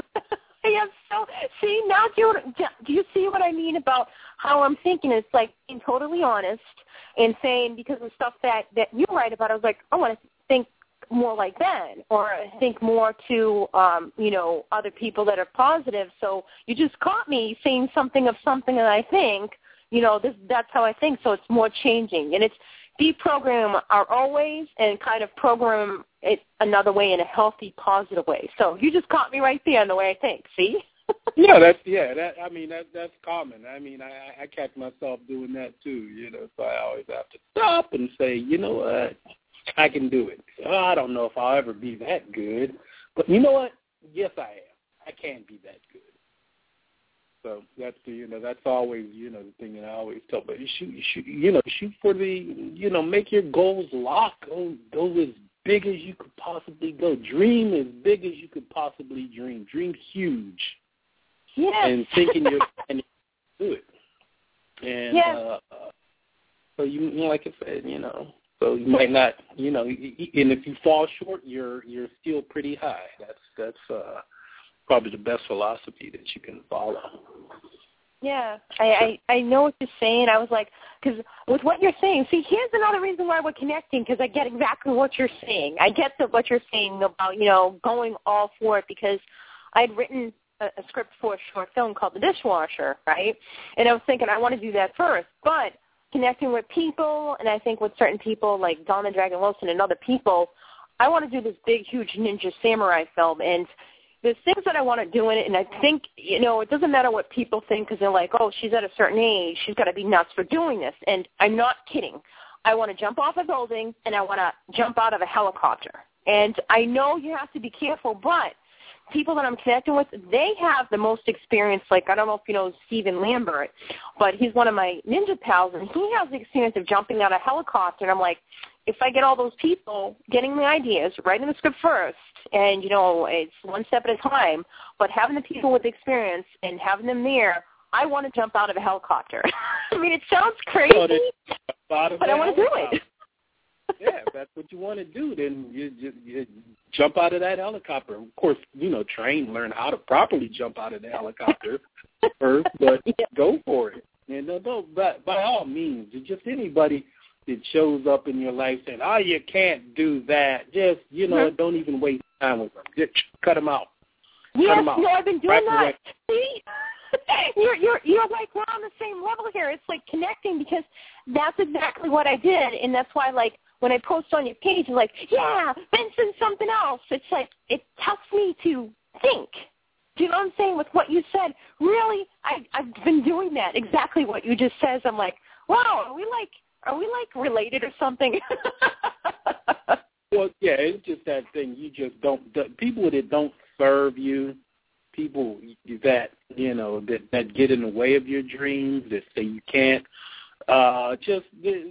Now do you see what I mean about how I'm thinking? It's like being totally honest and saying, because of stuff that you write about, I was like, I want to think more like that, or think more to, other people that are positive. So you just caught me saying something that I think, that's how I think. So it's more changing. And it's deprogram our own ways and kind of program it another way in a healthy, positive way. So you just caught me right there in the way I think. See? That's common. I catch myself doing that too. So I always have to stop and say, you know what, I can do it. I don't know if I'll ever be that good, but you know what? Yes, I am. I can be that good. So that's that's always the thing that I always tell. But you shoot for the make your goals lock. Go as big as you could possibly go. Dream as big as you could possibly dream. Dream huge. Yeah. And thinking you can do it. And so you like I said, so you might not, and if you fall short, you're still pretty high. That's probably the best philosophy that you can follow. Yeah, I know what you're saying. I was like, because with what you're saying, see, here's another reason why we're connecting, because I get exactly what you're saying. I get what you're saying about, going all for it, because I'd written a script for a short film called The Dishwasher, right? And I was thinking I want to do that first, but connecting with people, and I think with certain people like Donna Dragon Wilson and other people, I want to do this big, huge ninja samurai film, and there's things that I want to do in it, and I think, it doesn't matter what people think, because they're like, oh, she's at a certain age, she's got to be nuts for doing this, and I'm not kidding. I want to jump off a building, and I want to jump out of a helicopter, and I know you have to be careful, but people that I'm connecting with, they have the most experience. Like, I don't know if you know Stephen Lambert, but he's one of my ninja pals, and he has the experience of jumping out of a helicopter. And I'm like, if I get all those people getting the ideas, writing the script first, and, it's one step at a time, but having the people with experience and having them there, I want to jump out of a helicopter. It sounds crazy, but I want to do it. Yeah, if that's what you want to do, then you jump out of that helicopter. Of course, learn how to properly jump out of the helicopter first, but go for it. And by all means, just anybody that shows up in your life saying, oh, you can't do that, just, don't even waste time with them. Just cut them out. Yes, I've been doing that. See? You're like, we're on the same level here. It's like connecting, because that's exactly what I did, and that's why, like, when I post on your page, it's like, yeah, Vincent's something else. It's like, it helps me to think. Do you know what I'm saying? With what you said, really, I've been doing that. Exactly what you just said. I'm like, wow, are we like related or something? Well, yeah, it's just that thing. You just don't. The people that don't serve you, people that that get in the way of your dreams, that say you can't. Just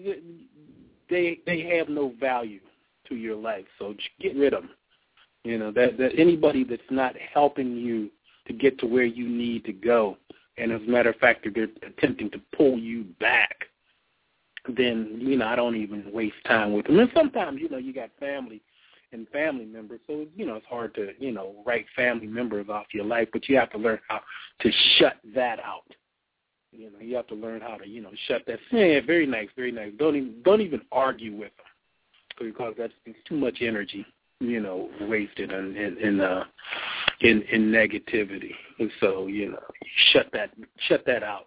they have no value to your life. So just get rid of them. That anybody that's not helping you to get to where you need to go, and as a matter of fact, they're attempting to pull you back, then, I don't even waste time with them. And sometimes, you got family and family members, so, it's hard to, write family members off your life, but you have to learn how to shut that out. You have to learn how to, shut that. Yeah, very nice, very nice. Don't even argue with them, because that's too much energy, wasted in negativity. And so, shut that out.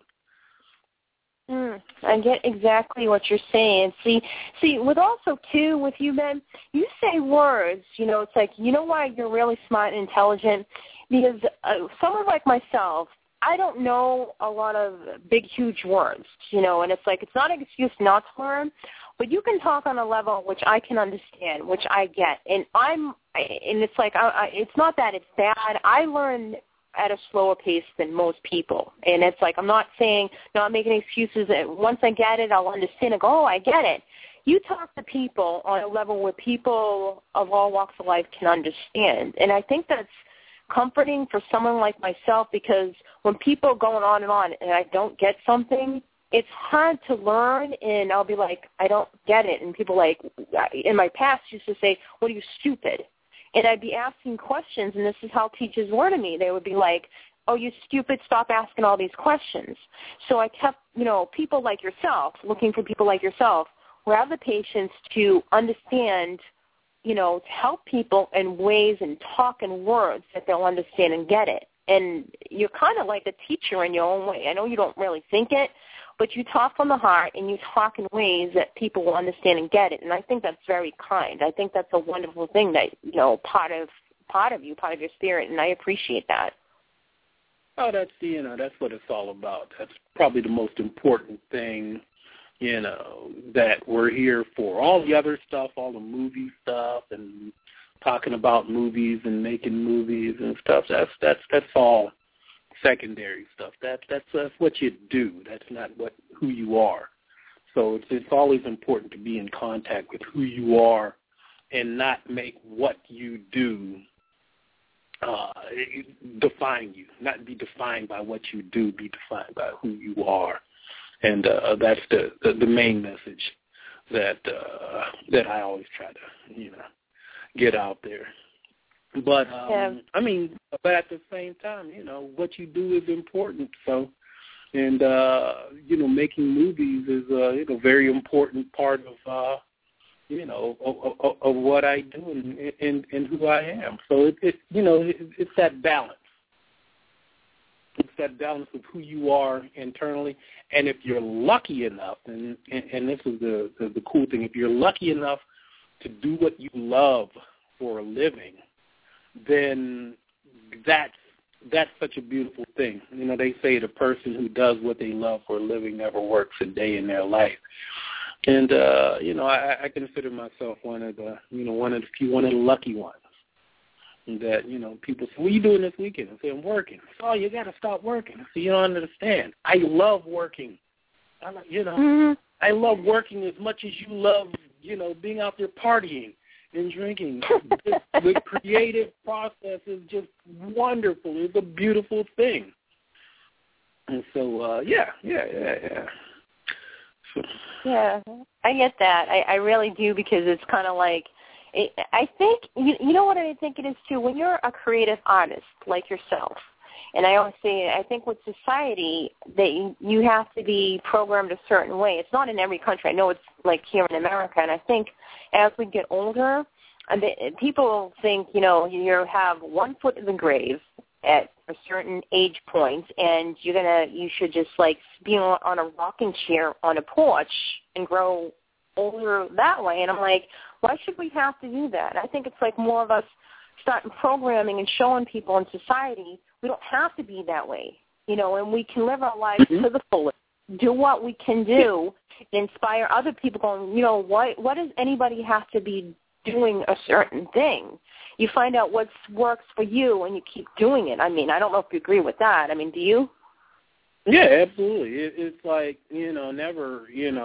I get exactly what you're saying. See, with also, too, with you, Ben, you say words, it's like, why you're really smart and intelligent? Because someone like myself, I don't know a lot of big, huge words, and it's like, it's not an excuse not to learn, but you can talk on a level which I can understand, which I get. And it's like, it's not that it's bad. I learn at a slower pace than most people. And it's like, I'm not making excuses. Once I get it, I'll understand and go, oh, I get it. You talk to people on a level where people of all walks of life can understand. And I think that's comforting for someone like myself, because when people are going on and I don't get something, it's hard to learn, and I'll be like, I don't get it. And people in my past used to say, what are you, stupid? And I'd be asking questions, and this is how teachers were to me. They would be like, oh, you stupid, stop asking all these questions. So I kept, people like yourself, looking for people like yourself who have the patience to understand, to help people in ways and talk in words that they'll understand and get it. And you're kind of like a teacher in your own way. I know you don't really think it, but you talk from the heart, and you talk in ways that people will understand and get it. And I think that's very kind. I think that's a wonderful thing that, part of you, part of your spirit, and I appreciate that. Oh, that's what it's all about. That's probably the most important thing, that we're here for. All the other stuff, all the movie stuff and talking about movies and making movies and stuff, that's all secondary stuff. That's what you do. That's not who you are. So it's always important to be in contact with who you are and not make what you do define you. Not be defined by what you do. Be defined by who you are. And that's the main message that I always try to get out there. But but at the same time, what you do is important. So, and making movies is a very important part of of what I do and who I am. So it's that balance. It's that balance of who you are internally, and if you're lucky enough, and this is the cool thing, if you're lucky enough to do what you love for a living, then that's such a beautiful thing. They say the person who does what they love for a living never works a day in their life. And I consider myself one of the lucky ones. That people say, "What are you doing this weekend?" I say, "I'm working." "Oh, you got to stop working." I say, "You don't understand. I love working. I love working as much as you love being out there partying and drinking." The creative process is just wonderful. It's a beautiful thing. And so, yeah. Yeah, I get that. I really do, because it's kind of like, I think, you know what I think it is too? When you're a creative artist like yourself, and I always say, I think with society, that you have to be programmed a certain way. It's not in every country. I know it's like here in America, and I think as we get older, people think, you have one foot in the grave at a certain age point, and you should just like be on a rocking chair on a porch and grow older that way. And I'm like, why should we have to do that? I think it's like more of us starting programming and showing people in society We don't have to be that way, and we can live our lives to the fullest, do what we can do, inspire other people going, what does anybody have to be doing a certain thing? You find out what works for you and you keep doing it. I mean, I don't know if you agree with that. I mean, do you? Yeah, absolutely. It's like, never,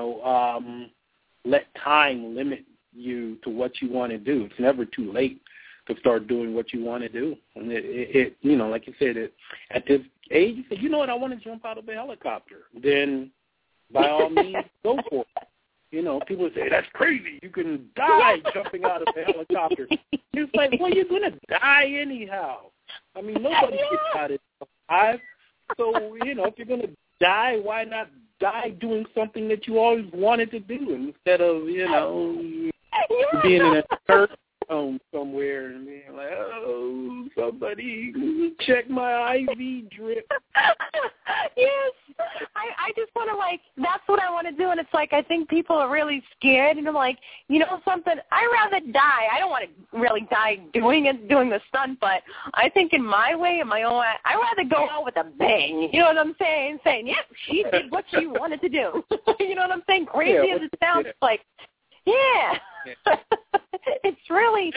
let time limit you to what you want to do. It's never too late to start doing what you want to do. And it like you said, at this age, you say, you know what, I want to jump out of a helicopter. Then by all means, go for it. People say, that's crazy. You can die jumping out of a helicopter. It's like, well, you're going to die anyhow. I mean, nobody gets out of it alive. So, if you're going to die, why not die doing something that you always wanted to do instead of, being in a church home somewhere and being like, oh, somebody check my IV drip. Yes. I just want to, that's what I want to do. And it's like, I think people are really scared. And I'm like, something, I'd rather die. I don't want to really die doing the stunt, but I think in my way, in my own way, I'd rather go out with a bang. You know what I'm saying? Saying, yep, she did what she wanted to do. You know what I'm saying? Crazy as it sounds, like, yeah. It's really,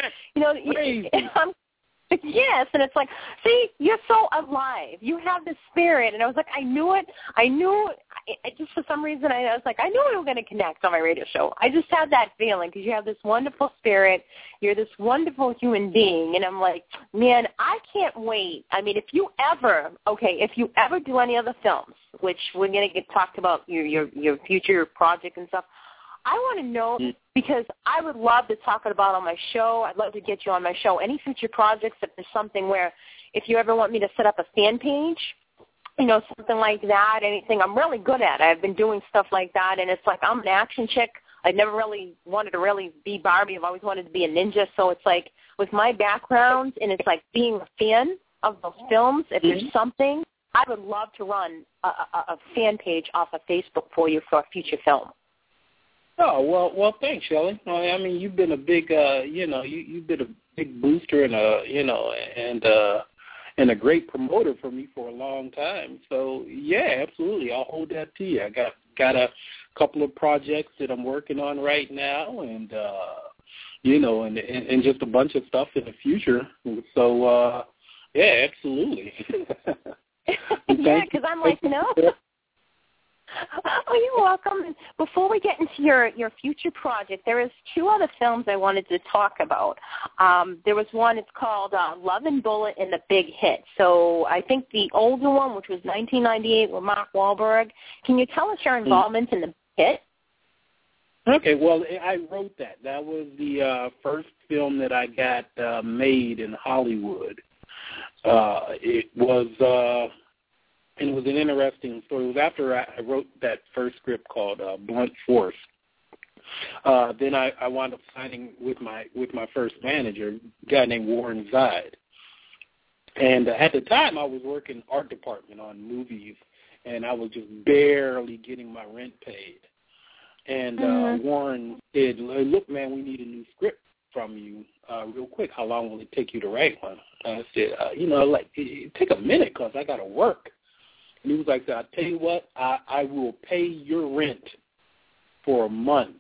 yes, and it's like, see, you're so alive. You have this spirit, and I was like, I knew it. Just for some reason, I was like, I knew we were going to connect on my radio show. I just had that feeling because you have this wonderful spirit. You're this wonderful human being, and I'm like, man, I can't wait. I mean, if you ever do any other films, which we're going to get talked about your future project and stuff, I want to know, because I would love to talk about on my show. I'd love to get you on my show. Any future projects, if there's something where, if you ever want me to set up a fan page, something like that, anything I'm really good at. I've been doing stuff like that, and it's like I'm an action chick. I never really wanted to really be Barbie. I've always wanted to be a ninja. So it's like with my background, and it's like being a fan of those films, if there's something, I would love to run a fan page off of Facebook for you for a future film. Oh, well, thanks, Shelley. I mean, you've been a big, you've been a big booster and a great promoter for me for a long time. So, yeah, absolutely. I'll hold that to you. I got a couple of projects that I'm working on right now and, and just a bunch of stuff in the future. So, yeah, absolutely. Yeah, because I'm like, no. Oh, you're welcome. Before we get into your future project, there is two other films I wanted to talk about. There was one, it's called Love and Bullet and the Big Hit. So I think the older one, which was 1998 with Mark Wahlberg. Can you tell us your involvement in the Big Hit? Okay, well, I wrote that. That was the first film that I got made in Hollywood. It was an interesting story. It was after I wrote that first script called Blunt Force. Then I wound up signing with my first manager, a guy named Warren Zide. And at the time, I was working art department on movies, and I was just barely getting my rent paid. And Warren said, look, man, we need a new script from you real quick. How long will it take you to write one? I said, it take a minute because I got to work. And he was like, I'll tell you what, I will pay your rent for a month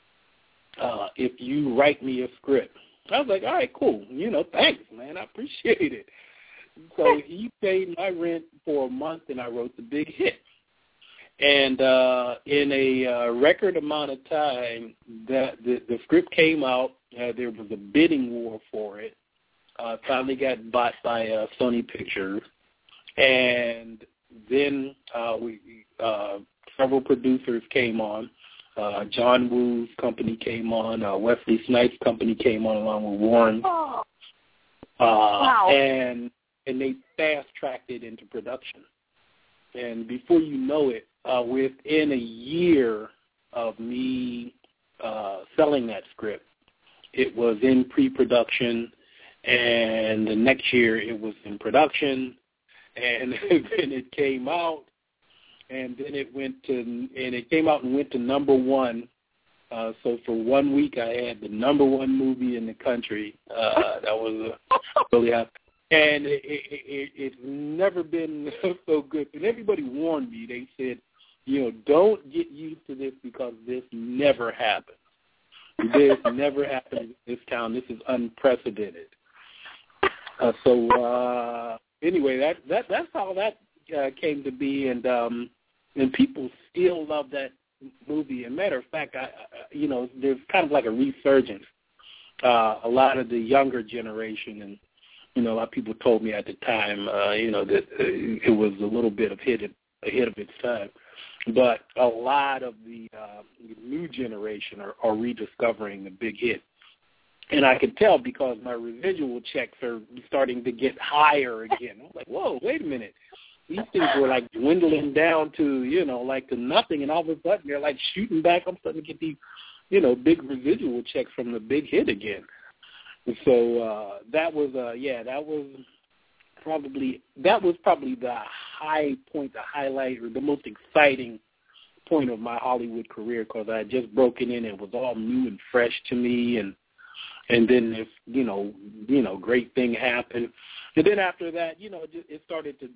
if you write me a script. I was like, all right, cool. Thanks, man. I appreciate it. So he paid my rent for a month, and I wrote The Big Hit. And in a record amount of time, the script came out. There was a bidding war for it. Finally got bought by Sony Pictures. And then several producers came on. John Woo's company came on. Wesley Snipes' company came on along with Warren. Wow. And they fast-tracked it into production. And before you know it, within a year of me selling that script, it was in pre-production, and the next year it was in production, and then it came out, and then it came out and went to number one. So for 1 week, I had the number one movie in the country. That was really happy. And it's never been so good. And everybody warned me. They said, don't get used to this because this never happens. This never happens in this town. This is unprecedented. Anyway, that's how that came to be, and people still love that movie. As a matter of fact, there's kind of like a resurgence. A lot of the younger generation, and a lot of people told me at the time, that it was a little bit ahead of its time. But a lot of the new generation are rediscovering The Big Hit. And I could tell because my residual checks are starting to get higher again. I'm like, whoa, wait a minute. These things were like dwindling down to, like to nothing, and all of a sudden they're like shooting back. I'm starting to get these, big residual checks from The Big Hit again. And so that was probably the high point, the highlight, or the most exciting point of my Hollywood career, because I had just broken in. It was all new and fresh to me, and then this, great thing happened. And then after that, it started to,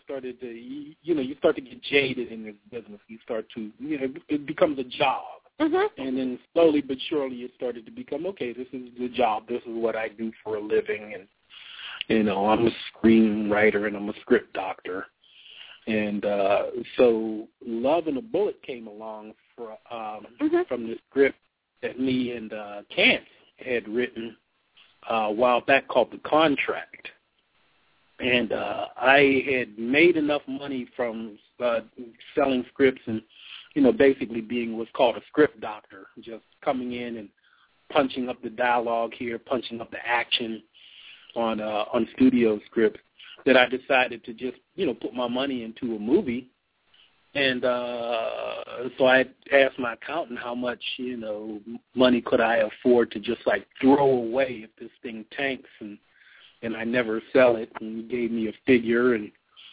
you start to get jaded in this business. You start to, it becomes a job. Mm-hmm. And then slowly but surely it started to become, okay, this is the job. This is what I do for a living. And, I'm a screenwriter and I'm a script doctor. And so Love and a Bullet came along from the script that me and Kant had written a while back called The Contract. And I had made enough money from selling scripts and, basically being what's called a script doctor, just coming in and punching up the dialogue here, punching up the action on studio scripts, that I decided to just, put my money into a movie. And so I asked my accountant how much, money could I afford to just like throw away if this thing tanks and I never sell it. And he gave me a figure, and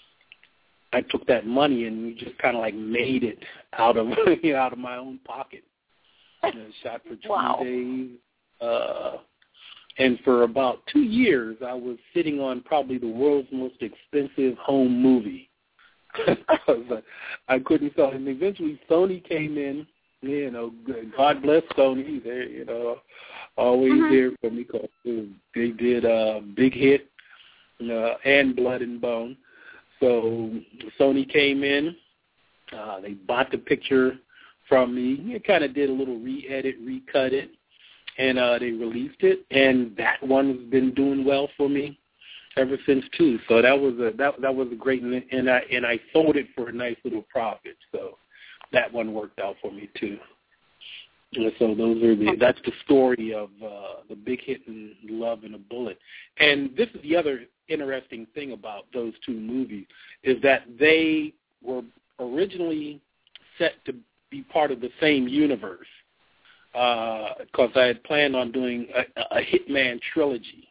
I took that money and we just kind of like made it out of out of my own pocket. Shot for 20 days. And for about 2 years, I was sitting on probably the world's most expensive home movie. Because I couldn't sell it. And eventually Sony came in, God bless Sony. They're, always there for me, because they did Big Hit and Blood and Bone. So Sony came in. They bought the picture from me. They kind of did a little re-edit, recut it, and they released it. And that one's been doing well for me ever since too. So that was a great, and I sold it for a nice little profit. So that one worked out for me too. And so that's the story of The Big Hit and Love and a Bullet. And this is the other interesting thing about those two movies, is that they were originally set to be part of the same universe, because I had planned on doing a Hitman trilogy.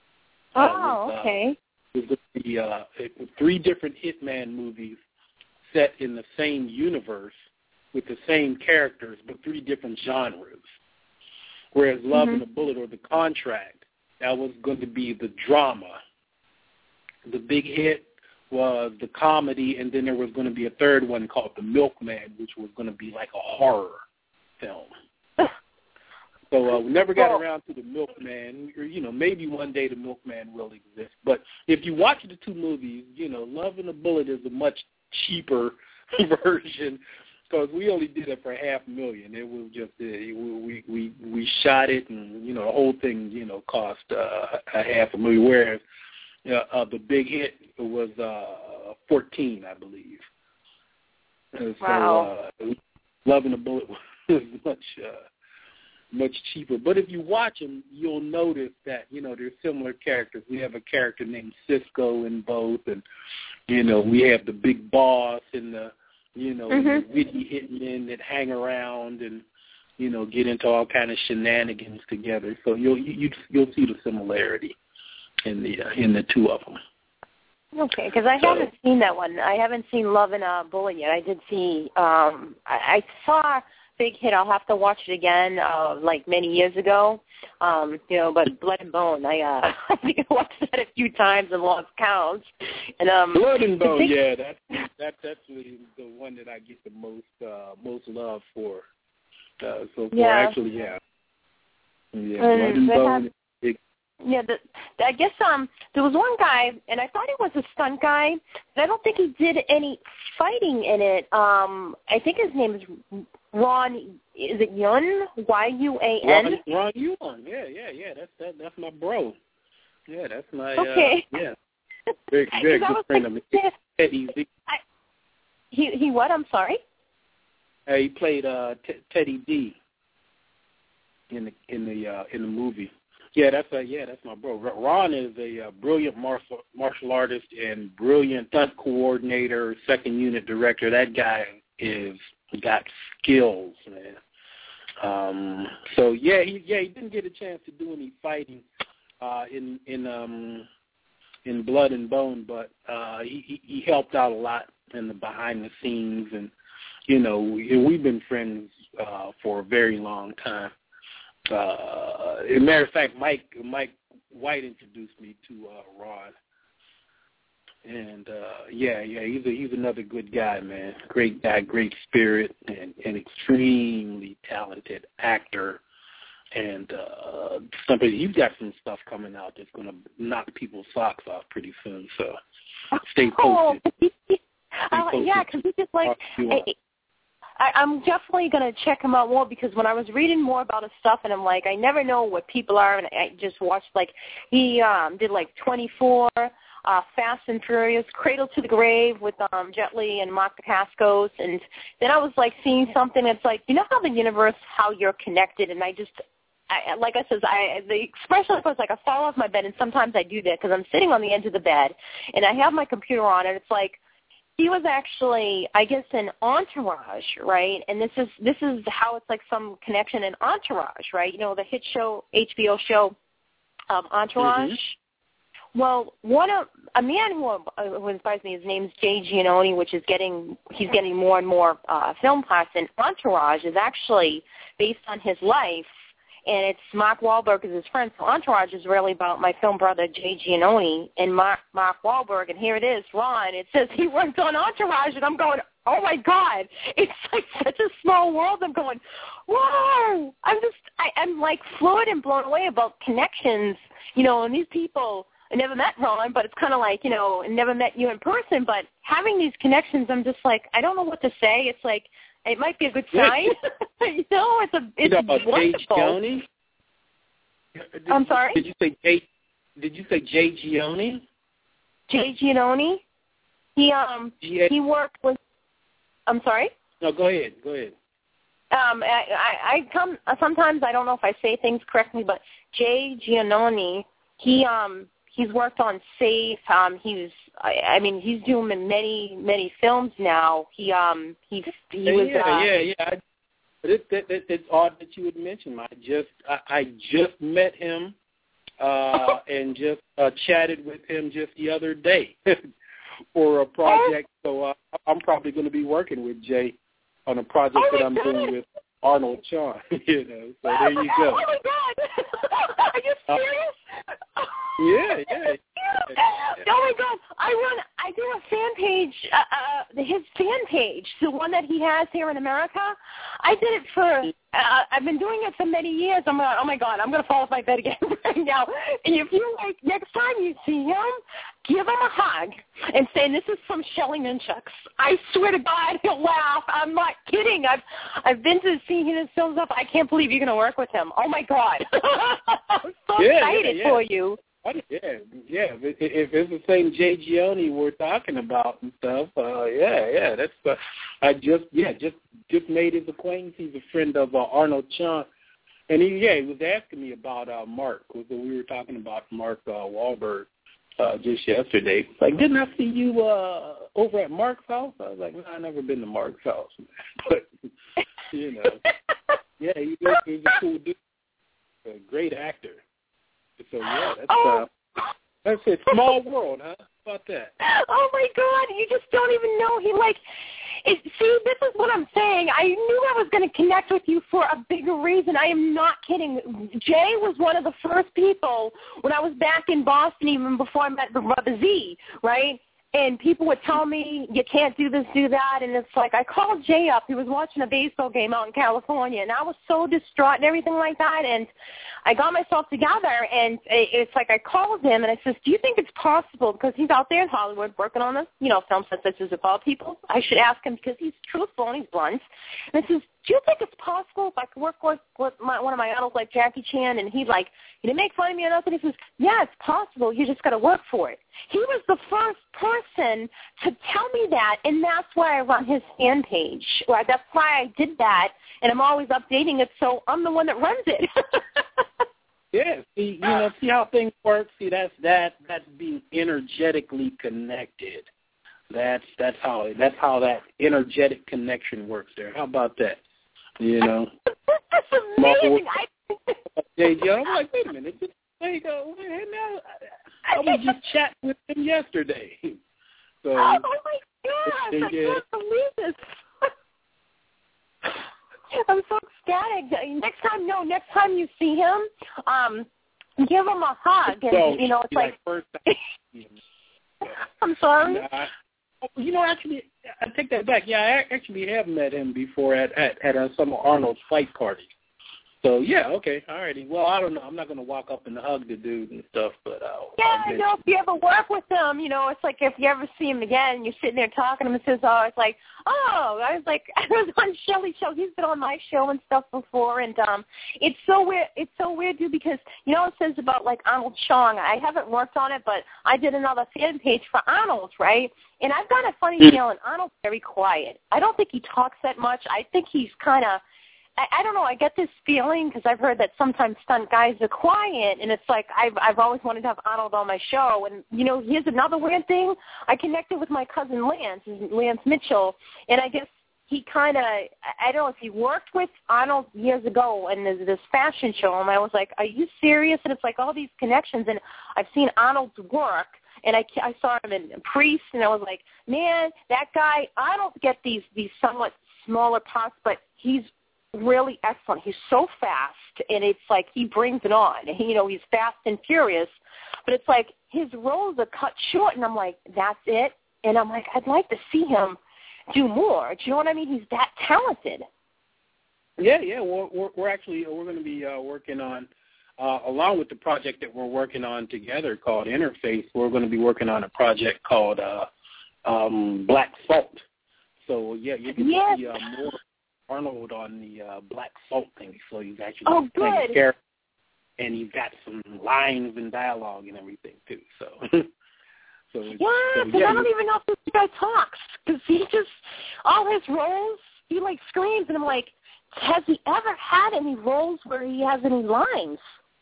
Okay. It was going to be 3 different Hitman movies set in the same universe with the same characters, but 3 different genres. Whereas Love and a Bullet, or The Contract, that was going to be the drama. The Big Hit was the comedy, and then there was going to be a third one called The Milkman, which was going to be like a horror film. So we never got around to The Milkman. Maybe one day The Milkman will exist. But if you watch the 2 movies, Love and a Bullet is a much cheaper version, because we only did it for $500,000. It was just we shot it, and the whole thing cost $500,000. Whereas the Big Hit was 14, I believe. And wow. So Love and a Bullet was much cheaper. But if you watch them, you'll notice that they're similar characters. We have a character named Cisco in both, and we have the big boss and the the witty hitmen that hang around and get into all kind of shenanigans together. So you'll see the similarity in the 2 of them. Okay, because I haven't seen that one. I haven't seen Love and a Bullet yet. I did see. I saw big hit. I'll have to watch it again, like many years ago. But Blood and Bone, I think I watched that a few times and lost count. And Blood and Bone, that's definitely the one that I get the most love for. Actually, yeah, Blood and Bone. I guess there was one guy, and I thought he was a stunt guy, but I don't think he did any fighting in it. I think his name is Ron. Is it Yun? Y-U-A-N? Ron Yun. Yeah. That's my bro. Yeah, that's my. Okay. Very good friend of mine. Teddy Z. He what? I'm sorry. He played Teddy D in the movie. Yeah, that's my bro. Ron is a brilliant martial artist and brilliant stunt coordinator, second unit director. That guy got skills, man. He didn't get a chance to do any fighting in Blood and Bone, but he helped out a lot in the behind the scenes, and we've been friends for a very long time. As a matter of fact, Mike White introduced me to Ron, and he's another good guy, man. Great guy, great spirit, and an extremely talented actor. And he's got some stuff coming out that's going to knock people's socks off pretty soon. So stay posted. Yeah, because he's just like. I'm definitely going to check him out more, because when I was reading more about his stuff, and I'm like, I never know what people are, and I just watched, like, he did, like, 24, Fast and Furious, Cradle to the Grave with Jet Li and Mark Dacascos, and then I was, like, seeing something that's like, how the universe, how you're connected, and like I said, the expression was like I fall off my bed, and sometimes I do that because I'm sitting on the edge of the bed, and I have my computer on, and it's like, he was actually, I guess, in Entourage, right? And this is how it's like some connection in Entourage, right? The hit show, HBO show, Entourage. Mm-hmm. Well, a man who inspires me, his name's Jay Giannone, which is he's getting more and more film parts. And Entourage is actually based on his life, and it's Mark Wahlberg is his friend. So Entourage is really about my film brother, Jay Giannone, and Mark Wahlberg. And here it is, Ron. It says he worked on Entourage, and I'm going, oh, my God. It's like such a small world. I'm going, whoa. I'm like fluid and blown away about connections, and these people. I never met Ron, but it's kind of like, I never met you in person. But having these connections, I'm just like, I don't know what to say. It's like, it might be a good sign. It's wonderful. I'm sorry? Did you say Jay Giannone? Jay Giannone? He worked with, I'm sorry? No, go ahead. Sometimes I don't know if I say things correctly, but Jay Giannone, he's worked on Safe. He's doing many films now. He was. It's odd that you would mention him. I just met him and just chatted with him just the other day for a project. So I'm probably going to be working with Jay on a project that I'm doing with Arnold Chon. So there you go. Oh my God! Are you serious? Yeah. Oh my God! I do a fan page, his fan page, the one that he has here in America. I did it for. I've been doing it for many years. I'm like, oh my God, I'm gonna fall off my bed again right now. And if you next time you see him, give him a hug and say, "This is from Shelly Nunchucks." I swear to God, he'll laugh. I'm not kidding. I've been to see his films up. I can't believe you're gonna work with him. Oh my God, I'm so excited for you. Yeah. If it's the same Jay Giannone we're talking about and stuff, that's. I just made his acquaintance. He's a friend of Arnold Chon, and he was asking me about Mark. We were talking about Mark Wahlberg just yesterday. Like, didn't I see you over at Mark's house? I was like, no, I've never been to Mark's house, but he's a cool dude, a great actor. So that's it. Small world, huh? How about that? Oh my God, you just don't even know. See, this is what I'm saying. I knew I was going to connect with you for a bigger reason. I am not kidding. Jay was one of the first people when I was back in Boston, even before I met Brother Z, right? And people would tell me, you can't do this, do that. And it's like I called Jay up. He was watching a baseball game out in California, and I was so distraught and everything like that. And I got myself together, and it's like I called him, and I says, do you think it's possible, because he's out there in Hollywood working on this, film such as All People. I should ask him because he's truthful and he's blunt. And I says, do you think it's possible if I could work with one of my idols like Jackie Chan? And he's like, he didn't make fun of me or nothing. He says, yeah, it's possible. You just got to work for it. He was the first person to tell me that, and that's why I run his fan page. Well, that's why I did that, and I'm always updating it, so I'm the one that runs it. Yeah, see how things work. See, that's being energetically connected. That's how that energetic connection works there. How about that? That's amazing. I'm like, wait a minute. There you go. I was just chatting with him yesterday. So, oh my gosh! I can't believe this. I'm so ecstatic. Next time you see him, give him a hug. And, it's like first time. I'm sorry. Actually, I take that back. Yeah, I actually have met him before at some of Arnold's fight parties. So, yeah, okay, all righty. Well, I don't know. I'm not going to walk up and hug the dude and stuff, but if you ever work with him, it's like if you ever see him again, you're sitting there talking to him and says, I was on Shelly's show. He's been on my show and stuff before, and it's so weird, dude, because it says about like Arnold Chong. I haven't worked on it, but I did another fan page for Arnold, right? And I've got a funny feeling. Arnold's very quiet. I don't think he talks that much. I think he's kind of, I don't know, I get this feeling because I've heard that sometimes stunt guys are quiet, and it's like I've always wanted to have Arnold on my show. And, here's another weird thing. I connected with my cousin Lance Mitchell, and I guess he kind of, I don't know if he worked with Arnold years ago, and there's this fashion show, and I was like, are you serious? And it's like all these connections, and I've seen Arnold's work. And I saw him in Priest, and I was like, man, that guy, I don't get these somewhat smaller parts, but he's really excellent. He's so fast, and it's like he brings it on. He's fast and furious, but it's like his roles are cut short, and I'm like, that's it? And I'm like, I'd like to see him do more. Do you know what I mean? He's that talented. Yeah. We're going to be working on, along with the project that we're working on together called Interface, we're going to be working on a project called Black Salt. So, you're going to see more Arnold on the Black Salt thing. So he's actually playing a character, and he's got some lines and dialogue and everything, too. So, because I don't even know if this guy talks, because he just, all his roles, he, like, screams, and I'm like, has he ever had any roles where he has any lines?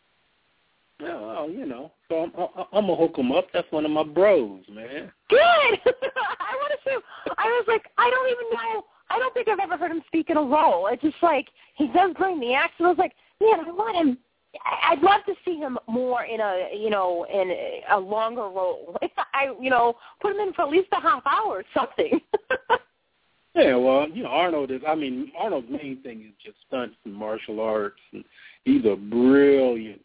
Well, so I'm going to hook him up. That's one of my bros, man. Good. I want to say, I was like, I don't even know. I don't think I've ever heard him speak in a role. It's just like, he does bring the accent. I was like, man, I want him. I'd love to see him more in a longer role. Put him in for at least a half hour or something. Yeah, well, Arnold's main thing is just stunts and martial arts. And he's a brilliant,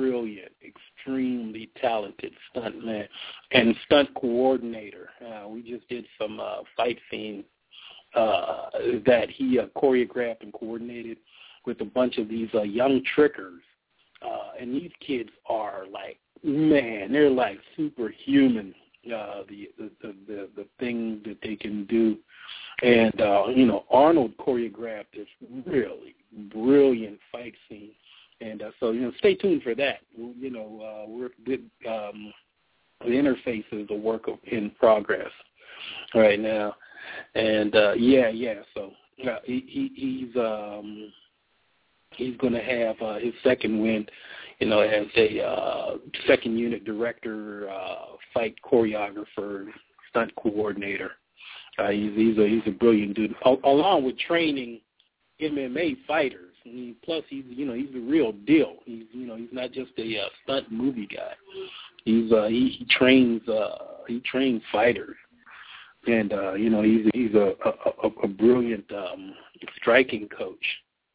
extremely talented stuntman and stunt coordinator. We just did some fight scenes that he choreographed and coordinated with a bunch of these young trickers. And these kids are like, man, they're like superhuman, the things that they can do. And, Arnold choreographed this really brilliant fight scene. And so, stay tuned for that. We're the Interface is a work in progress right now. And, so he's going to have his second win, as a second unit director, fight choreographer, stunt coordinator. He's a brilliant dude, along with training MMA fighters. Plus, he's the real deal. He's not just a stunt movie guy. He trains fighters. and you know, he's a brilliant striking coach.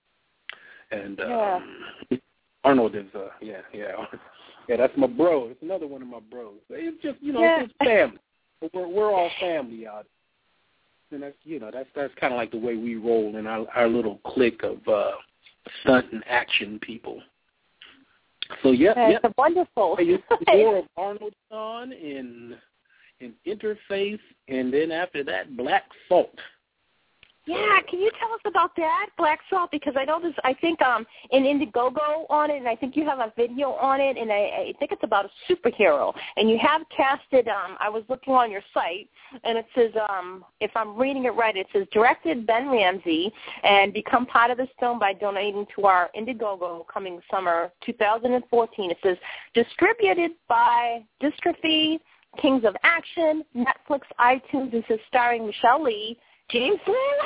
And Arnold is that's my bro. It's another one of my bros. It's just, you know, it's family. We're all family out there. And that's, you know, that's kind of like the way we roll in our little clique of stunt and action people. So it's wonderful. It's more of Arnold Shawn in Interface, and then after that, Black Salt. Yeah, can you tell us about that, Black Salt? Because I know I think in Indiegogo on it, and I think you have a video on it, and I think it's about a superhero. And you have casted, I was looking on your site, and it says, if I'm reading it right, it says, directed Ben Ramsey, and become part of this film by donating to our Indiegogo coming summer 2014. It says, distributed by Dystrophy, Kings of Action, Netflix, iTunes. This is starring Michelle Lee, James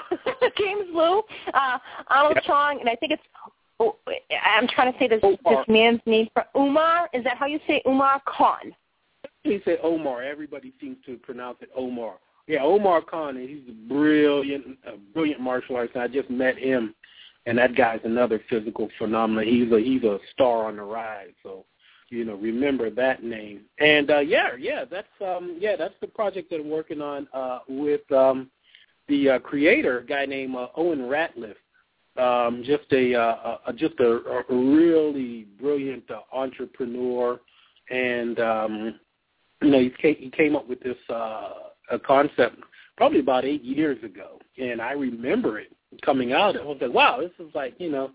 Liu, Arnold Chong, and I think I'm trying to say this man's name, Umar. Is that how you say Umar Khan? He said Omar. Everybody seems to pronounce it Omar. Yeah, Omar Khan, and he's a brilliant martial artist. I just met him, and that guy's another physical phenomenon. He's a star on the rise. So, you know, remember that name. And that's the project that I'm working on with the creator, a guy named Owen Ratliff, just a really brilliant entrepreneur, and you know, he came up with this a concept probably about 8 years ago, and I remember it coming out. I was like, wow, this is like, you know,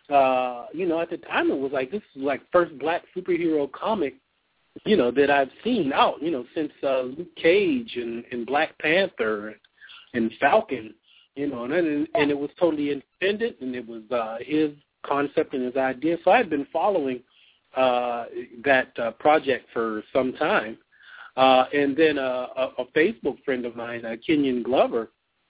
at the time it was like, this is like first black superhero comic, you know, that I've seen out, you know, since Luke Cage and Black Panther and Falcon, you know, and it was totally independent, and it was his concept and his idea. So I've been following that project for some time. And then a Facebook friend of mine, Kenyon Glover,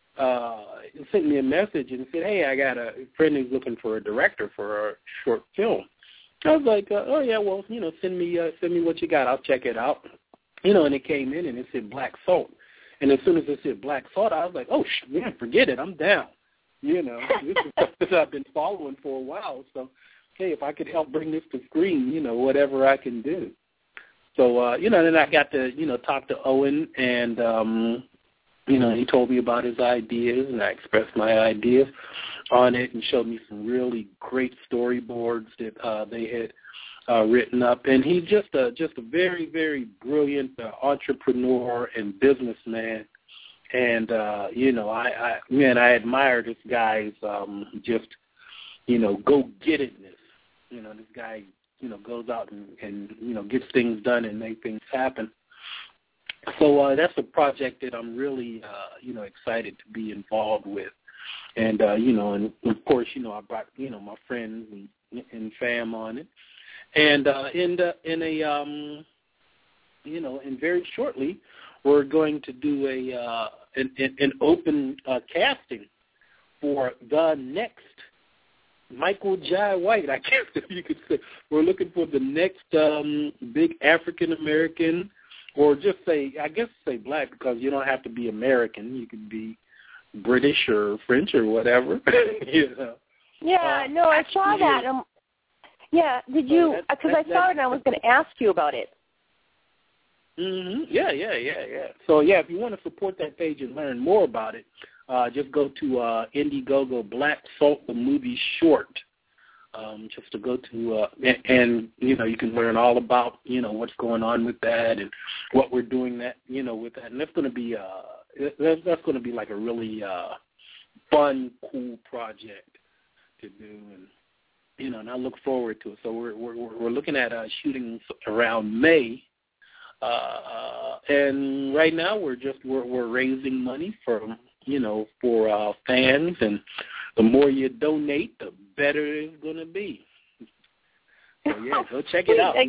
sent me a message and said, hey, I got a friend who's looking for a director for a short film. I was like, oh, yeah, well, you know, send me what you got. I'll check it out. You know, and it came in and it said Black Salt. And as soon as it said Black Salt, I was like, oh, man, forget it. I'm down. You know, this is something I've been following for a while. So, hey, if I could help bring this to screen, you know, whatever I can do. So, you know, then I got to, you know, talk to Owen, and, you know, he told me about his ideas, and I expressed my ideas on it and showed me some really great storyboards that they had written up. And he's just a very, very brilliant entrepreneur and businessman. And, you know, I admire this guy's just, you know, go-get-itness. You know, this guy, you know, goes out and you know, gets things done and make things happen. So that's a project that I'm really, you know, excited to be involved with. And, you know, and of course, you know, I brought, you know, my friends and fam on it. And you know, and very shortly, we're going to do an open casting for the next Michael Jai White. I guess if you could say, we're looking for the next big African American, or just say black, because you don't have to be American. You could be British or French or whatever. You know. Yeah, no, I saw that. Yeah, did you? Because I saw it and I was going to ask you about it. Mm-hmm. Yeah. So, yeah, if you want to support that page and learn more about it, just go to Indiegogo Black Salt, the movie short, just to go to, and, you know, you can learn all about, you know, what's going on with that and what we're doing that, you know, with that. And that's going to be, that's going to be like a really fun, cool project to do. And, you know, and I look forward to it. So we're looking at shooting around May. And right now we're raising money for fans, and the more you donate, the better it's going to be. So yeah, go check it out.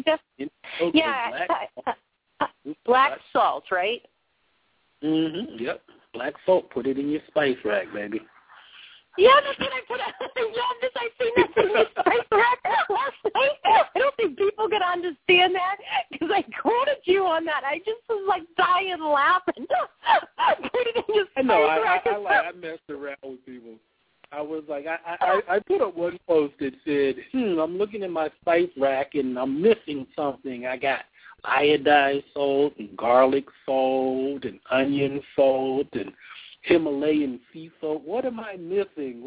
Black Salt, right? Mhm. Yep. Black Salt. Put it in your spice rack, baby. Yeah, that's what I put. I love this. I seen that in the spice rack last night. I don't think people can understand that because I quoted you on that. I just was like dying laughing. Put I know. I messed around with people. I was like, I put up one post that said, I'm looking at my spice rack and I'm missing something. I got iodized salt and garlic salt and onion salt and Himalayan sea salt. What am I missing?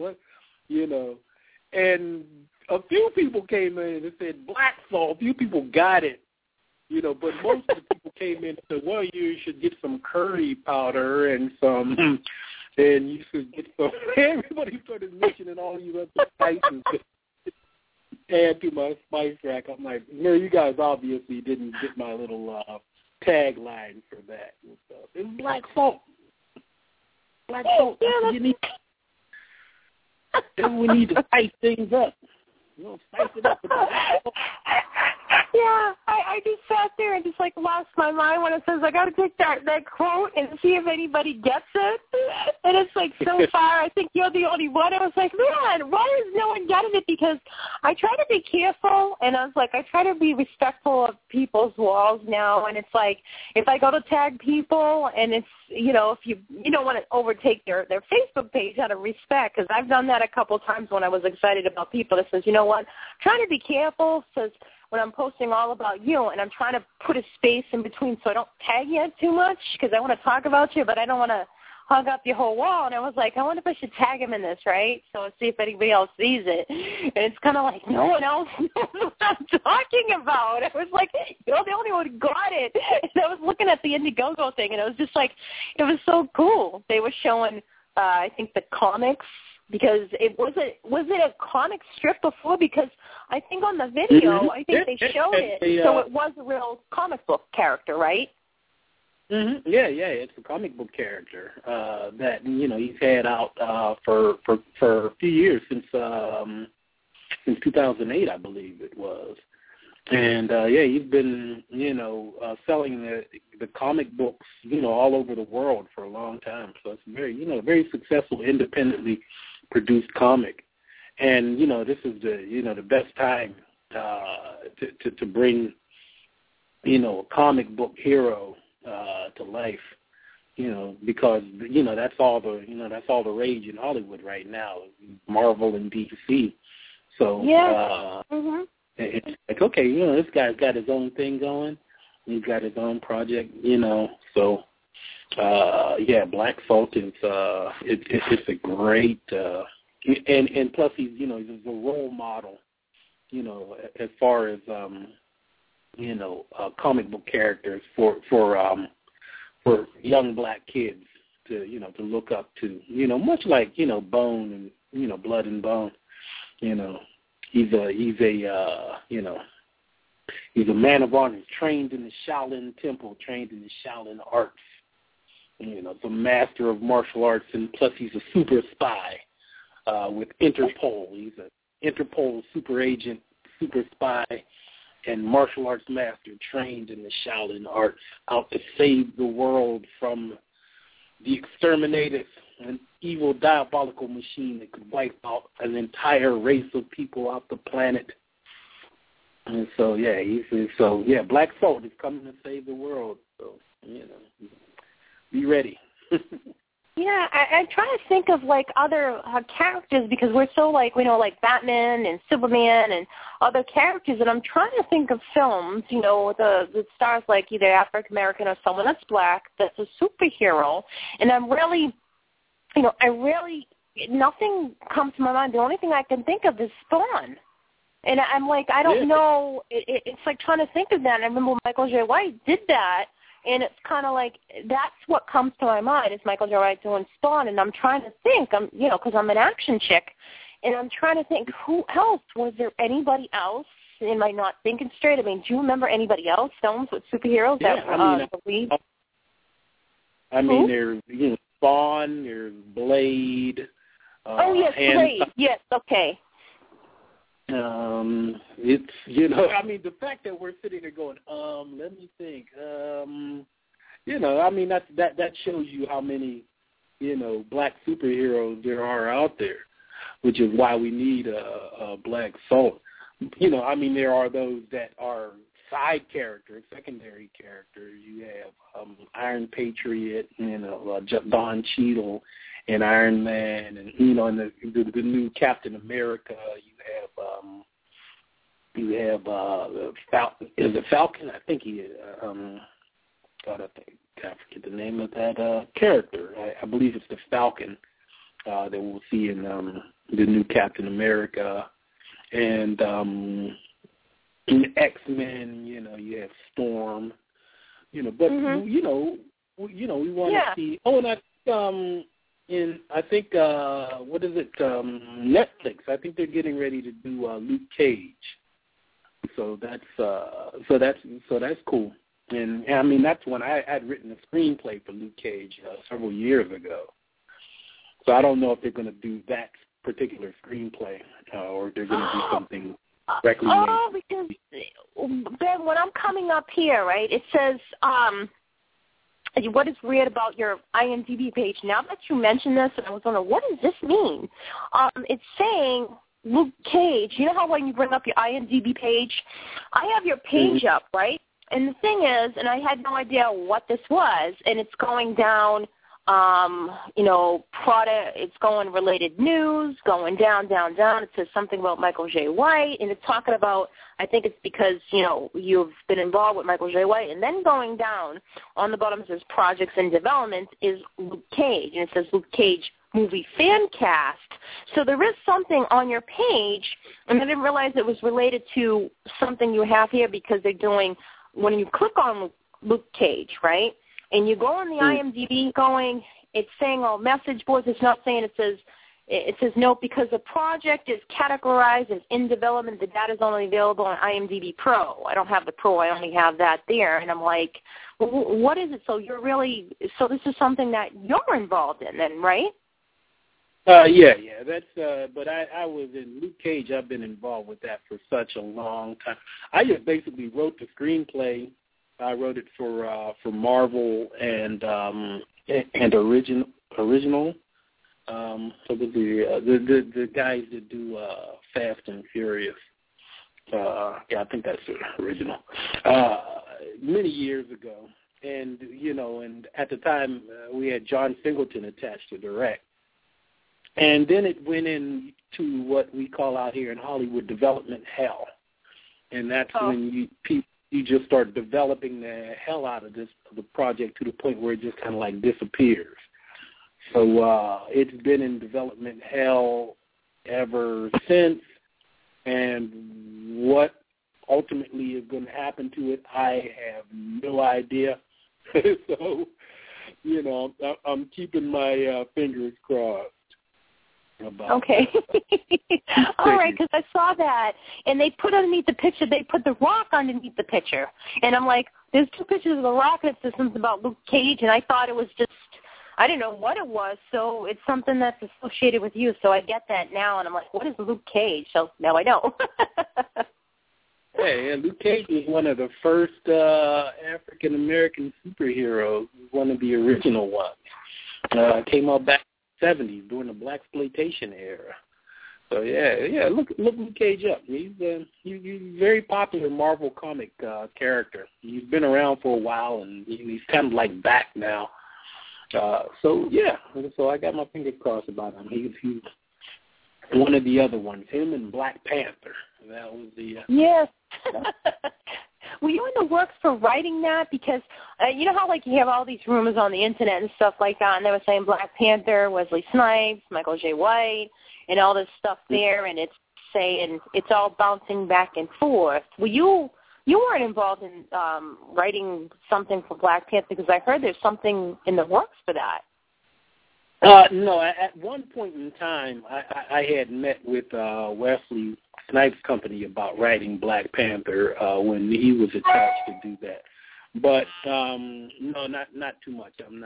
And a few people came in and said black salt. A few people got it, but most of the people came in and said, well, you should get some curry powder and you should get some. Everybody started mentioning all these other spices to add to my spice rack. I'm like, you guys obviously didn't get my little tagline for that. It's black salt. Black salt. We need to spice things up. Spice it up. Yeah, I just sat there and just lost my mind when it says I got to take that quote and see if anybody gets it. And it's so far. I think you're the only one. I was like, man, why is no one getting it? Because I try to be careful, and I was like, I try to be respectful of people's walls now. And it's if I go to tag people, and it's if you don't want to overtake their Facebook page out of respect, because I've done that a couple of times when I was excited about people that says, you know what, I'm trying to be careful, says when I'm posting all about you, and I'm trying to put a space in between so I don't tag you too much because I want to talk about you, but I don't want to hug up your whole wall. And I was like, I wonder if I should tag him in this, right? So see if anybody else sees it. And it's kind of like no one else knows what I'm talking about. I was like, you're the only one who got it. And I was looking at the Indiegogo thing, and it was just it was so cool. They were showing, I think, the comics. Because it was it a comic strip before? Because I think on the video, I think they showed it, so it was a real comic book character, right? Mm-hmm. Yeah, it's a comic book character that he's had out for a few years since 2008, I believe it was, and he's been selling the comic books all over the world for a long time. So it's very successful, independently produced comic, and this is the best time to bring a comic book hero to life, because that's all the rage in Hollywood right now, Marvel and DC. So it's okay, this guy's got his own thing going, he's got his own project, so. Black Salt is it's a great and plus he's he's a role model, as far as comic book characters for young black kids to look up to, much like Bone and Blood and Bone, he's a man of honor, trained in the Shaolin Temple, trained in the Shaolin arts. The master of martial arts, and plus he's a super spy with Interpol. He's an Interpol super agent, super spy, and martial arts master trained in the Shaolin arts, out to save the world from the exterminators, an evil, diabolical machine that could wipe out an entire race of people off the planet. And so, Black Salt is coming to save the world. So, be ready. Yeah, I try to think of other characters, because we're so we know Batman and Superman and other characters, and I'm trying to think of films, the stars either African American or someone that's black that's a superhero, and I'm really, nothing comes to my mind. The only thing I can think of is Spawn. And I'm I don't know. It's trying to think of that. And I remember Michael J. White did that. And it's kind of that's what comes to my mind is Michael J. White doing Spawn. And I'm trying to think, because I'm an action chick, and I'm trying to think, who else? Was there anybody else? Am I not thinking straight? I mean, do you remember anybody else, films with superheroes that were the lead? There's Spawn, there's Blade. Yes, Blade. Yes, okay. It's the fact that we're sitting there going, let me think, that shows you how many, black superheroes there are out there, which is why we need a Black Salt. There are those that are side character, secondary character. You have Iron Patriot, Don Cheadle, and Iron Man, and and the new Captain America. You have Falcon. Is it Falcon? I think he is. I forget the name of that character. I believe it's the Falcon that we'll see in the new Captain America, and in X-Men. You have Storm. But we want to see. Oh, and I think what is it? Netflix. I think they're getting ready to do Luke Cage. So that's cool. And I mean, that's when I'd written a screenplay for Luke Cage several years ago. So I don't know if they're going to do that particular screenplay or if they're going to do something directly. Oh, because, Ben, when I'm coming up here, right, it says, what is weird about your IMDb page? Now that you mention this, and I was wondering, what does this mean? It's saying Luke Cage. You know how when you bring up your IMDb page, I have your page up, right? And the thing is, and I had no idea what this was, and it's going down, it's going related news, going down. It says something about Michael J. White, and it's talking about, I think it's because, you've been involved with Michael J. White, and then going down on the bottom it says projects in development is Luke Cage, and it says Luke Cage movie fan cast. So there is something on your page, and I didn't realize it was related to something you have here because they're doing, when you click on Luke Cage, right, and you go on the IMDb it's saying all message boards. It's not saying it says no, because the project is categorized as in development. The data is only available on IMDb Pro. I don't have the Pro. I only have that there. And I'm like, what is it? So this is something that you're involved in then, right? Yeah. That's. But I was in Luke Cage. I've been involved with that for such a long time. I just basically wrote the screenplay. I wrote it for Marvel and original. So the guys that do Fast and Furious. I think that's the original. Many years ago, and and at the time we had John Singleton attached to direct. And then it went into what we call out here in Hollywood development hell. And that's when you just start developing the hell out of the project to the point where it just kind of like disappears. So it's been in development hell ever since. And what ultimately is going to happen to it, I have no idea. So, I'm keeping my fingers crossed. Okay. All right, because I saw that, and they put underneath the picture, they put The Rock underneath the picture. And I'm like, there's two pictures of The Rock, and it says something about Luke Cage, and I thought it was just, I didn't know what it was, so it's something that's associated with you. So I get that now, and I'm like, what is Luke Cage? So now I know. Yeah, Luke Cage was one of the first African-American superheroes, one of the original ones. Came out back 70s during the blaxploitation era. So look Luke Cage up. He's a very popular Marvel comic character. He's been around for a while, and he's kind of like back now. So I got my fingers crossed about him. He's one of the other ones. Him and Black Panther. That was the yes. Were you in the works for writing that? Because you know how like you have all these rumors on the internet and stuff like that, and they were saying Black Panther, Wesley Snipes, Michael J. White, and all this stuff there, and it's saying it's all bouncing back and forth. You weren't involved in writing something for Black Panther, because I heard there's something in the works for that. No, at one point in time, I had met with Wesley Snipes' company about writing Black Panther when he was attached to do that. But no, not too much. I'm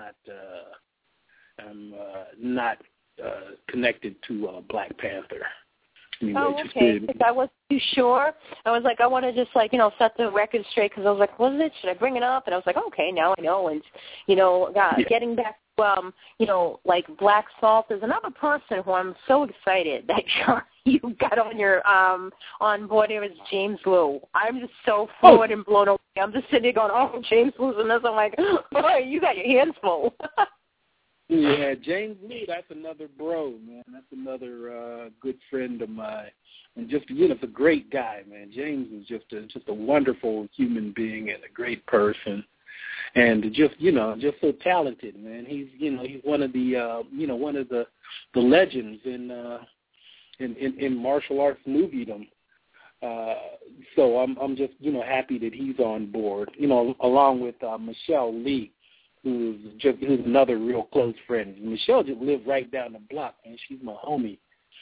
not connected to Black Panther. Anyway, okay. Because I wasn't too sure. I was like, I want to just set the record straight, because I was like, what is it? Should I bring it up? And I was like, okay, now I know. And getting back like Black Salt. There's another person who I'm so excited that you got on your on board here is James Wu. I'm just so floored and blown away. I'm just sitting there going, oh, James Wu's in this. I'm like, boy, you got your hands full. Yeah, James Wu, that's another bro, man. That's another good friend of mine. And just, it's a great guy, man. James is just a wonderful human being and a great person. And just so talented, man. He's one of the one of the legends in martial arts moviedom. So I'm just happy that he's on board. Along with Michelle Lee, who's another real close friend. Michelle just lives right down the block, and she's my homie.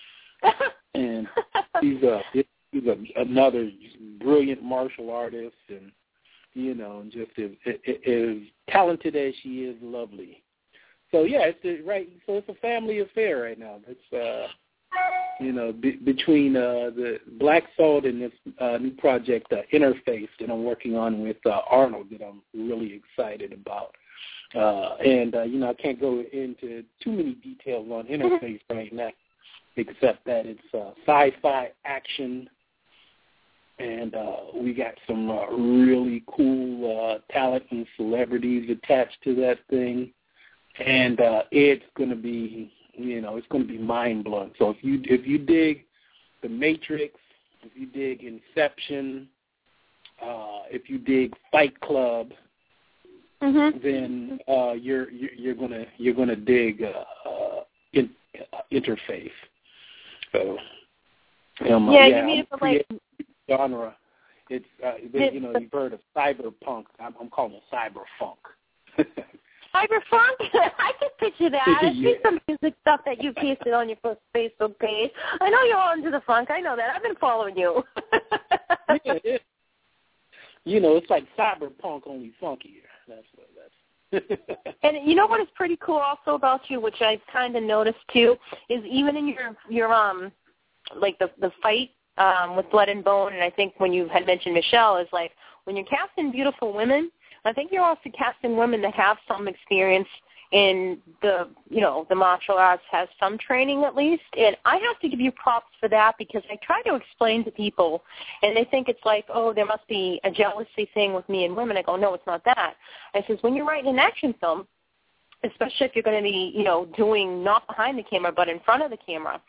And he's another brilliant martial artist, and just as talented as she is, lovely. So yeah, it's a family affair right now. It's between the Black Salt and this new project, Interface, that I'm working on with Arnold, that I'm really excited about. I can't go into too many details on Interface right now, except that it's sci-fi action, and we got some really cool talent and celebrities attached to that thing, and it's going to be, it's going to be mind-blowing. So if you dig The Matrix, if you dig Inception, if you dig Fight Club, then you're gonna dig Interface. So you mean for like genre? It's you've heard of cyberpunk. I'm calling it cyberfunk. Cyberfunk? I can picture that. I see some music stuff that you posted on your Facebook page. I know you're all into the funk. I know that. I've been following you. Yeah. It's like cyberpunk, only funkier. That's what that's. And you know what is pretty cool also about you, which I've kind of noticed too, is even in your like the fight with Blood and Bone, and I think when you had mentioned Michelle, is like when you're casting beautiful women, I think you're also casting women that have some experience in the martial arts, has some training at least. And I have to give you props for that, because I try to explain to people, and they think it's like, oh, there must be a jealousy thing with me and women. I go, no, it's not that. I says, when you're writing an action film, especially if you're going to be, doing not behind the camera but in front of the camera,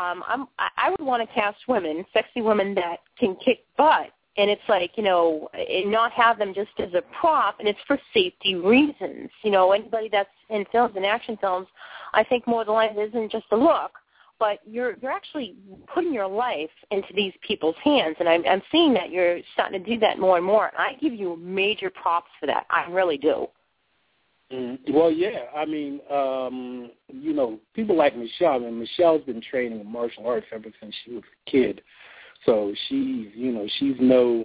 I would want to cast women, sexy women that can kick butt. And it's like, and not have them just as a prop, and it's for safety reasons. Anybody that's in films and action films, I think more than likely isn't just a look, but you're actually putting your life into these people's hands. And I'm seeing that you're starting to do that more and more. And I give you major props for that. I really do. Well, yeah. I mean, people like Michelle. I mean, Michelle's been training in martial arts ever since she was a kid. So she's no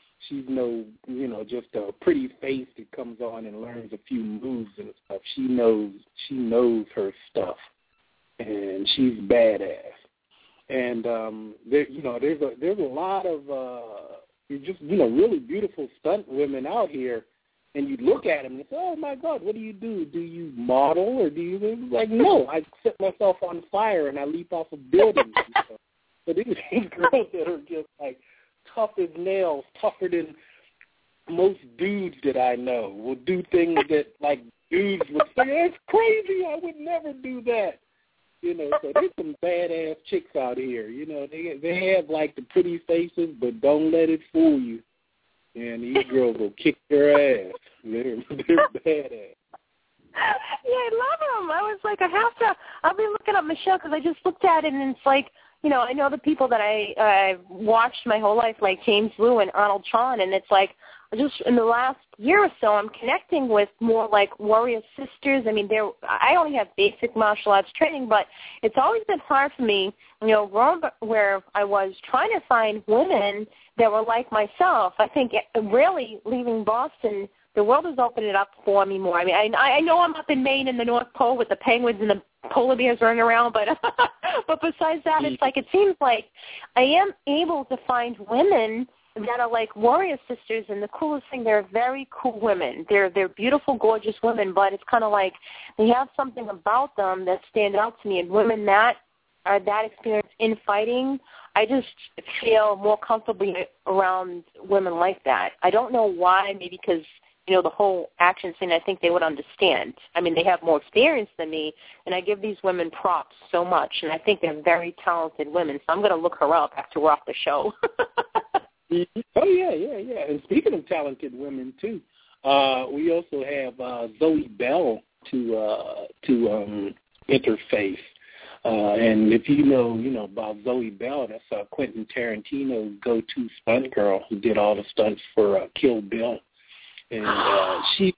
just a pretty face that comes on and learns a few moves and stuff. She knows her stuff, and she's badass. And there's a lot of really beautiful stunt women out here, and you look at them and say, oh my God, what do you do? Do you model, or do you like? No, I set myself on fire and I leap off of buildings and stuff. But these girls that are just like tough as nails, tougher than most dudes that I know, will do things that like dudes would say, that's crazy, I would never do that. So there's some badass chicks out here. They have like the pretty faces, but don't let it fool you. And these girls will kick your ass. They're badass. Yeah, I love them. I was like, I'll be looking up Michelle, because I just looked at it and it's like, I know the people that I watched my whole life, like James Wu and Arnold Chon, and it's like just in the last year or so, I'm connecting with more like warrior sisters. I mean, I only have basic martial arts training, but it's always been hard for me, where I was trying to find women that were like myself. I think really leaving Boston, the world has opened it up for me more. I mean, I know I'm up in Maine in the North Pole with the penguins and the polar bears running around, but besides that, it's like it seems like I am able to find women that are like warrior sisters, and the coolest thing, they're very cool women. They're beautiful, gorgeous women, but it's kind of like they have something about them that stands out to me. And women that are that experienced in fighting, I just feel more comfortably around women like that. I don't know why, maybe because, the whole action scene, I think they would understand. I mean, they have more experience than me, and I give these women props so much, and I think they're very talented women, so I'm going to look her up after we're off the show. Oh, yeah. And speaking of talented women, too, we also have Zoe Bell to interface. And if you know about Zoe Bell, that's Quentin Tarantino's go-to stunt girl who did all the stunts for Kill Bill. And she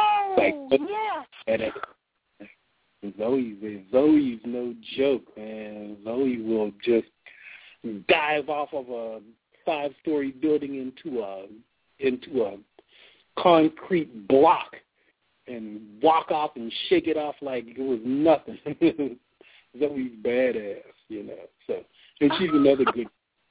Zoe's no joke, man. Zoe will just dive off of a 5-story building into a concrete block and walk off and shake it off like it was nothing. Zoe's badass, So, and she's another good.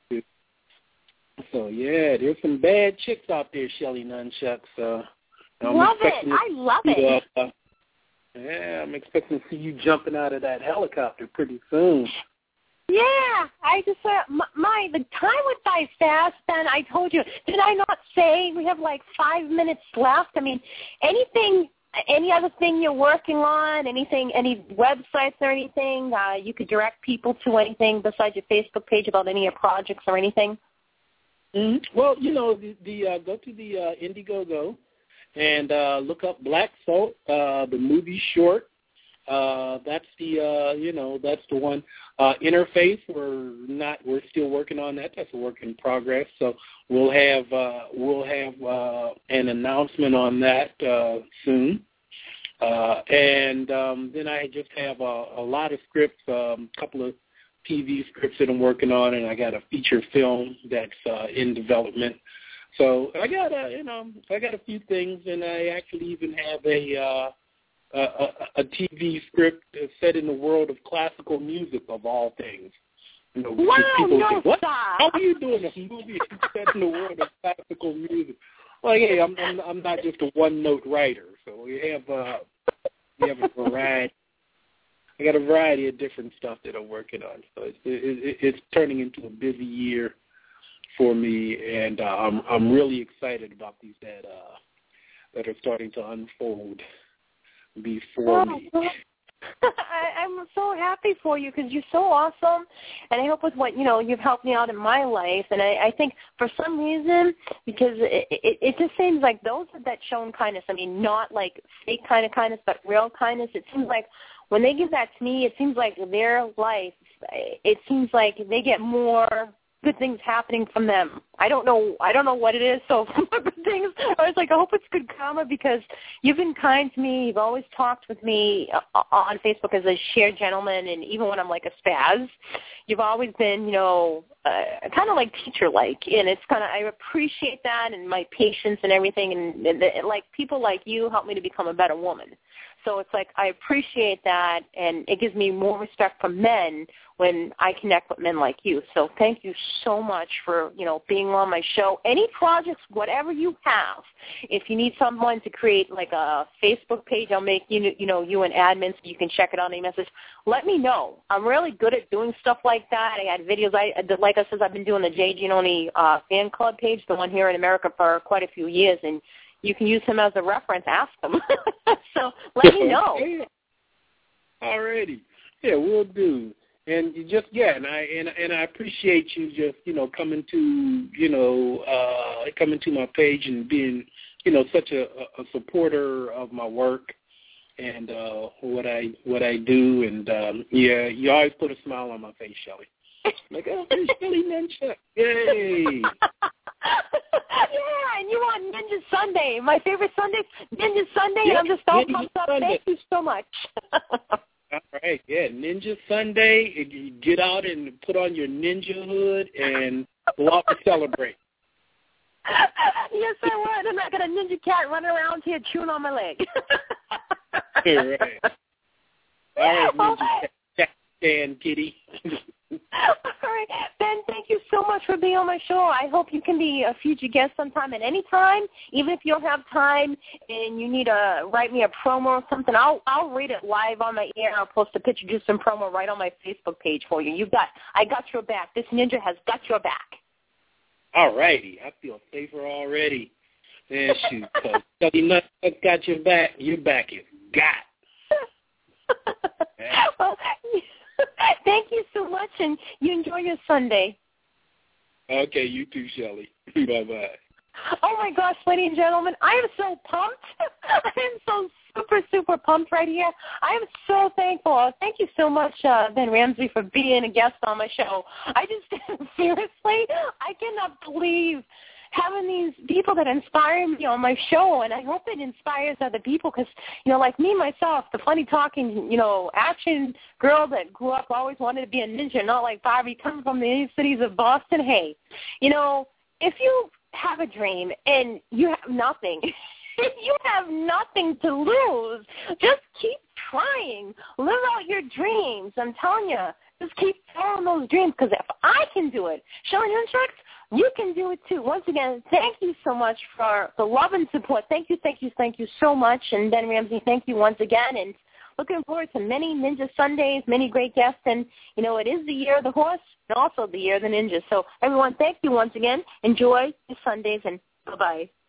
So yeah, there's some bad chicks out there, Shelly Nunchucks. Love it. I love it. Yeah, I'm expecting to see you jumping out of that helicopter pretty soon. Yeah, I just the time went by fast. Ben, I told you. Did I not say we have like 5 minutes left? I mean, any other thing you're working on? Anything? Any websites or anything you could direct people to? Anything besides your Facebook page about any of your projects or anything? Mm-hmm. Well, the go to the Indiegogo and look up Black Salt, the movie short. That's the one. Interface, we're still working on that. That's a work in progress. So we'll have an announcement on that soon. And then I just have a lot of scripts, a couple of TV scripts that I'm working on, and I got a feature film that's in development. So I got a few things, and I actually even have a TV script set in the world of classical music, of all things. Wow, people no, think, what? stop. How are you doing a movie set in the world of classical music? Well, hey, I'm not just a one-note writer, so we have a variety. I got a variety of different stuff that I'm working on, so it's turning into a busy year for me, and I'm really excited about these that are starting to unfold before me. I'm so happy for you because you're so awesome, and I hope with what you've helped me out in my life. And I think for some reason, because it just seems like those that shown kindness, I mean, not like fake kind of kindness, but real kindness. It seems like when they give that to me, it seems like their life, it seems like they get more good things happening from them. I don't know what it is. So good things, I was like, I hope it's good karma because you've been kind to me. You've always talked with me on Facebook as a shared gentleman, and even when I'm like a spaz, you've always been, kind of like teacher-like, and it's kind of, I appreciate that and my patience and everything, and like people like you help me to become a better woman. So it's like I appreciate that, and it gives me more respect for men when I connect with men like you. So thank you so much for, being on my show. Any projects, whatever you have, if you need someone to create like a Facebook page, I'll make you an admin so you can check it on a message. Let me know. I'm really good at doing stuff like that. I had videos. Like I said, I've been doing the J. Giannone fan club page, the one here in America, for quite a few years, and you can use him as a reference. Ask him. So let me know. Alrighty. Yeah, we'll do. And you just and I appreciate you just coming to my page and being such a supporter of my work and what I do, and you always put a smile on my face, Shelly. Like, oh, there's Shelly Nunchuck. Yay. Yeah, and you want Ninja Sunday. My favorite Sunday, Ninja Sunday, and I'm just all pumped up. Thank you so much. All right, yeah, Ninja Sunday. You get out and put on your ninja hood and go out to celebrate. Yes, I would. And I got a ninja cat running around here chewing on my leg. All right. All right, Ninja Cat and Kitty. All right, Ben, thank you so much for be on my show. I hope you can be a future guest sometime at any time. Even if you don't have time and you need to write me a promo or something, I'll read it live on my air. I'll post a picture, just some promo right on my Facebook page for you. I got your back. This ninja has got your back. All righty. I feel safer already. Man, shoot, because Shelly Nuts got your back. Your back is got. Well, thank you so much, and you enjoy your Sunday. Okay, you too, Shelly. Bye-bye. Oh, my gosh, ladies and gentlemen, I am so pumped. I am so super, super pumped right here. I am so thankful. Thank you so much, Ben Ramsey, for being a guest on my show. I just, seriously, I cannot believe having these people that inspire me on my show, and I hope it inspires other people because, like me, myself, the funny talking, action girl that grew up always wanted to be a ninja, not like Barbie, coming from the inner cities of Boston. Hey, if you have a dream and you have nothing, you have nothing to lose, just keep trying. Live out your dreams. I'm telling you, just keep following those dreams because if I can do it, Shelly Nunchucks, you can do it too. Once again, thank you so much for the love and support. Thank you so much. And Ben Ramsey, thank you once again. And looking forward to many Ninja Sundays, many great guests. And, it is the year of the horse and also the year of the ninja. So, everyone, thank you once again. Enjoy your Sundays, and bye-bye.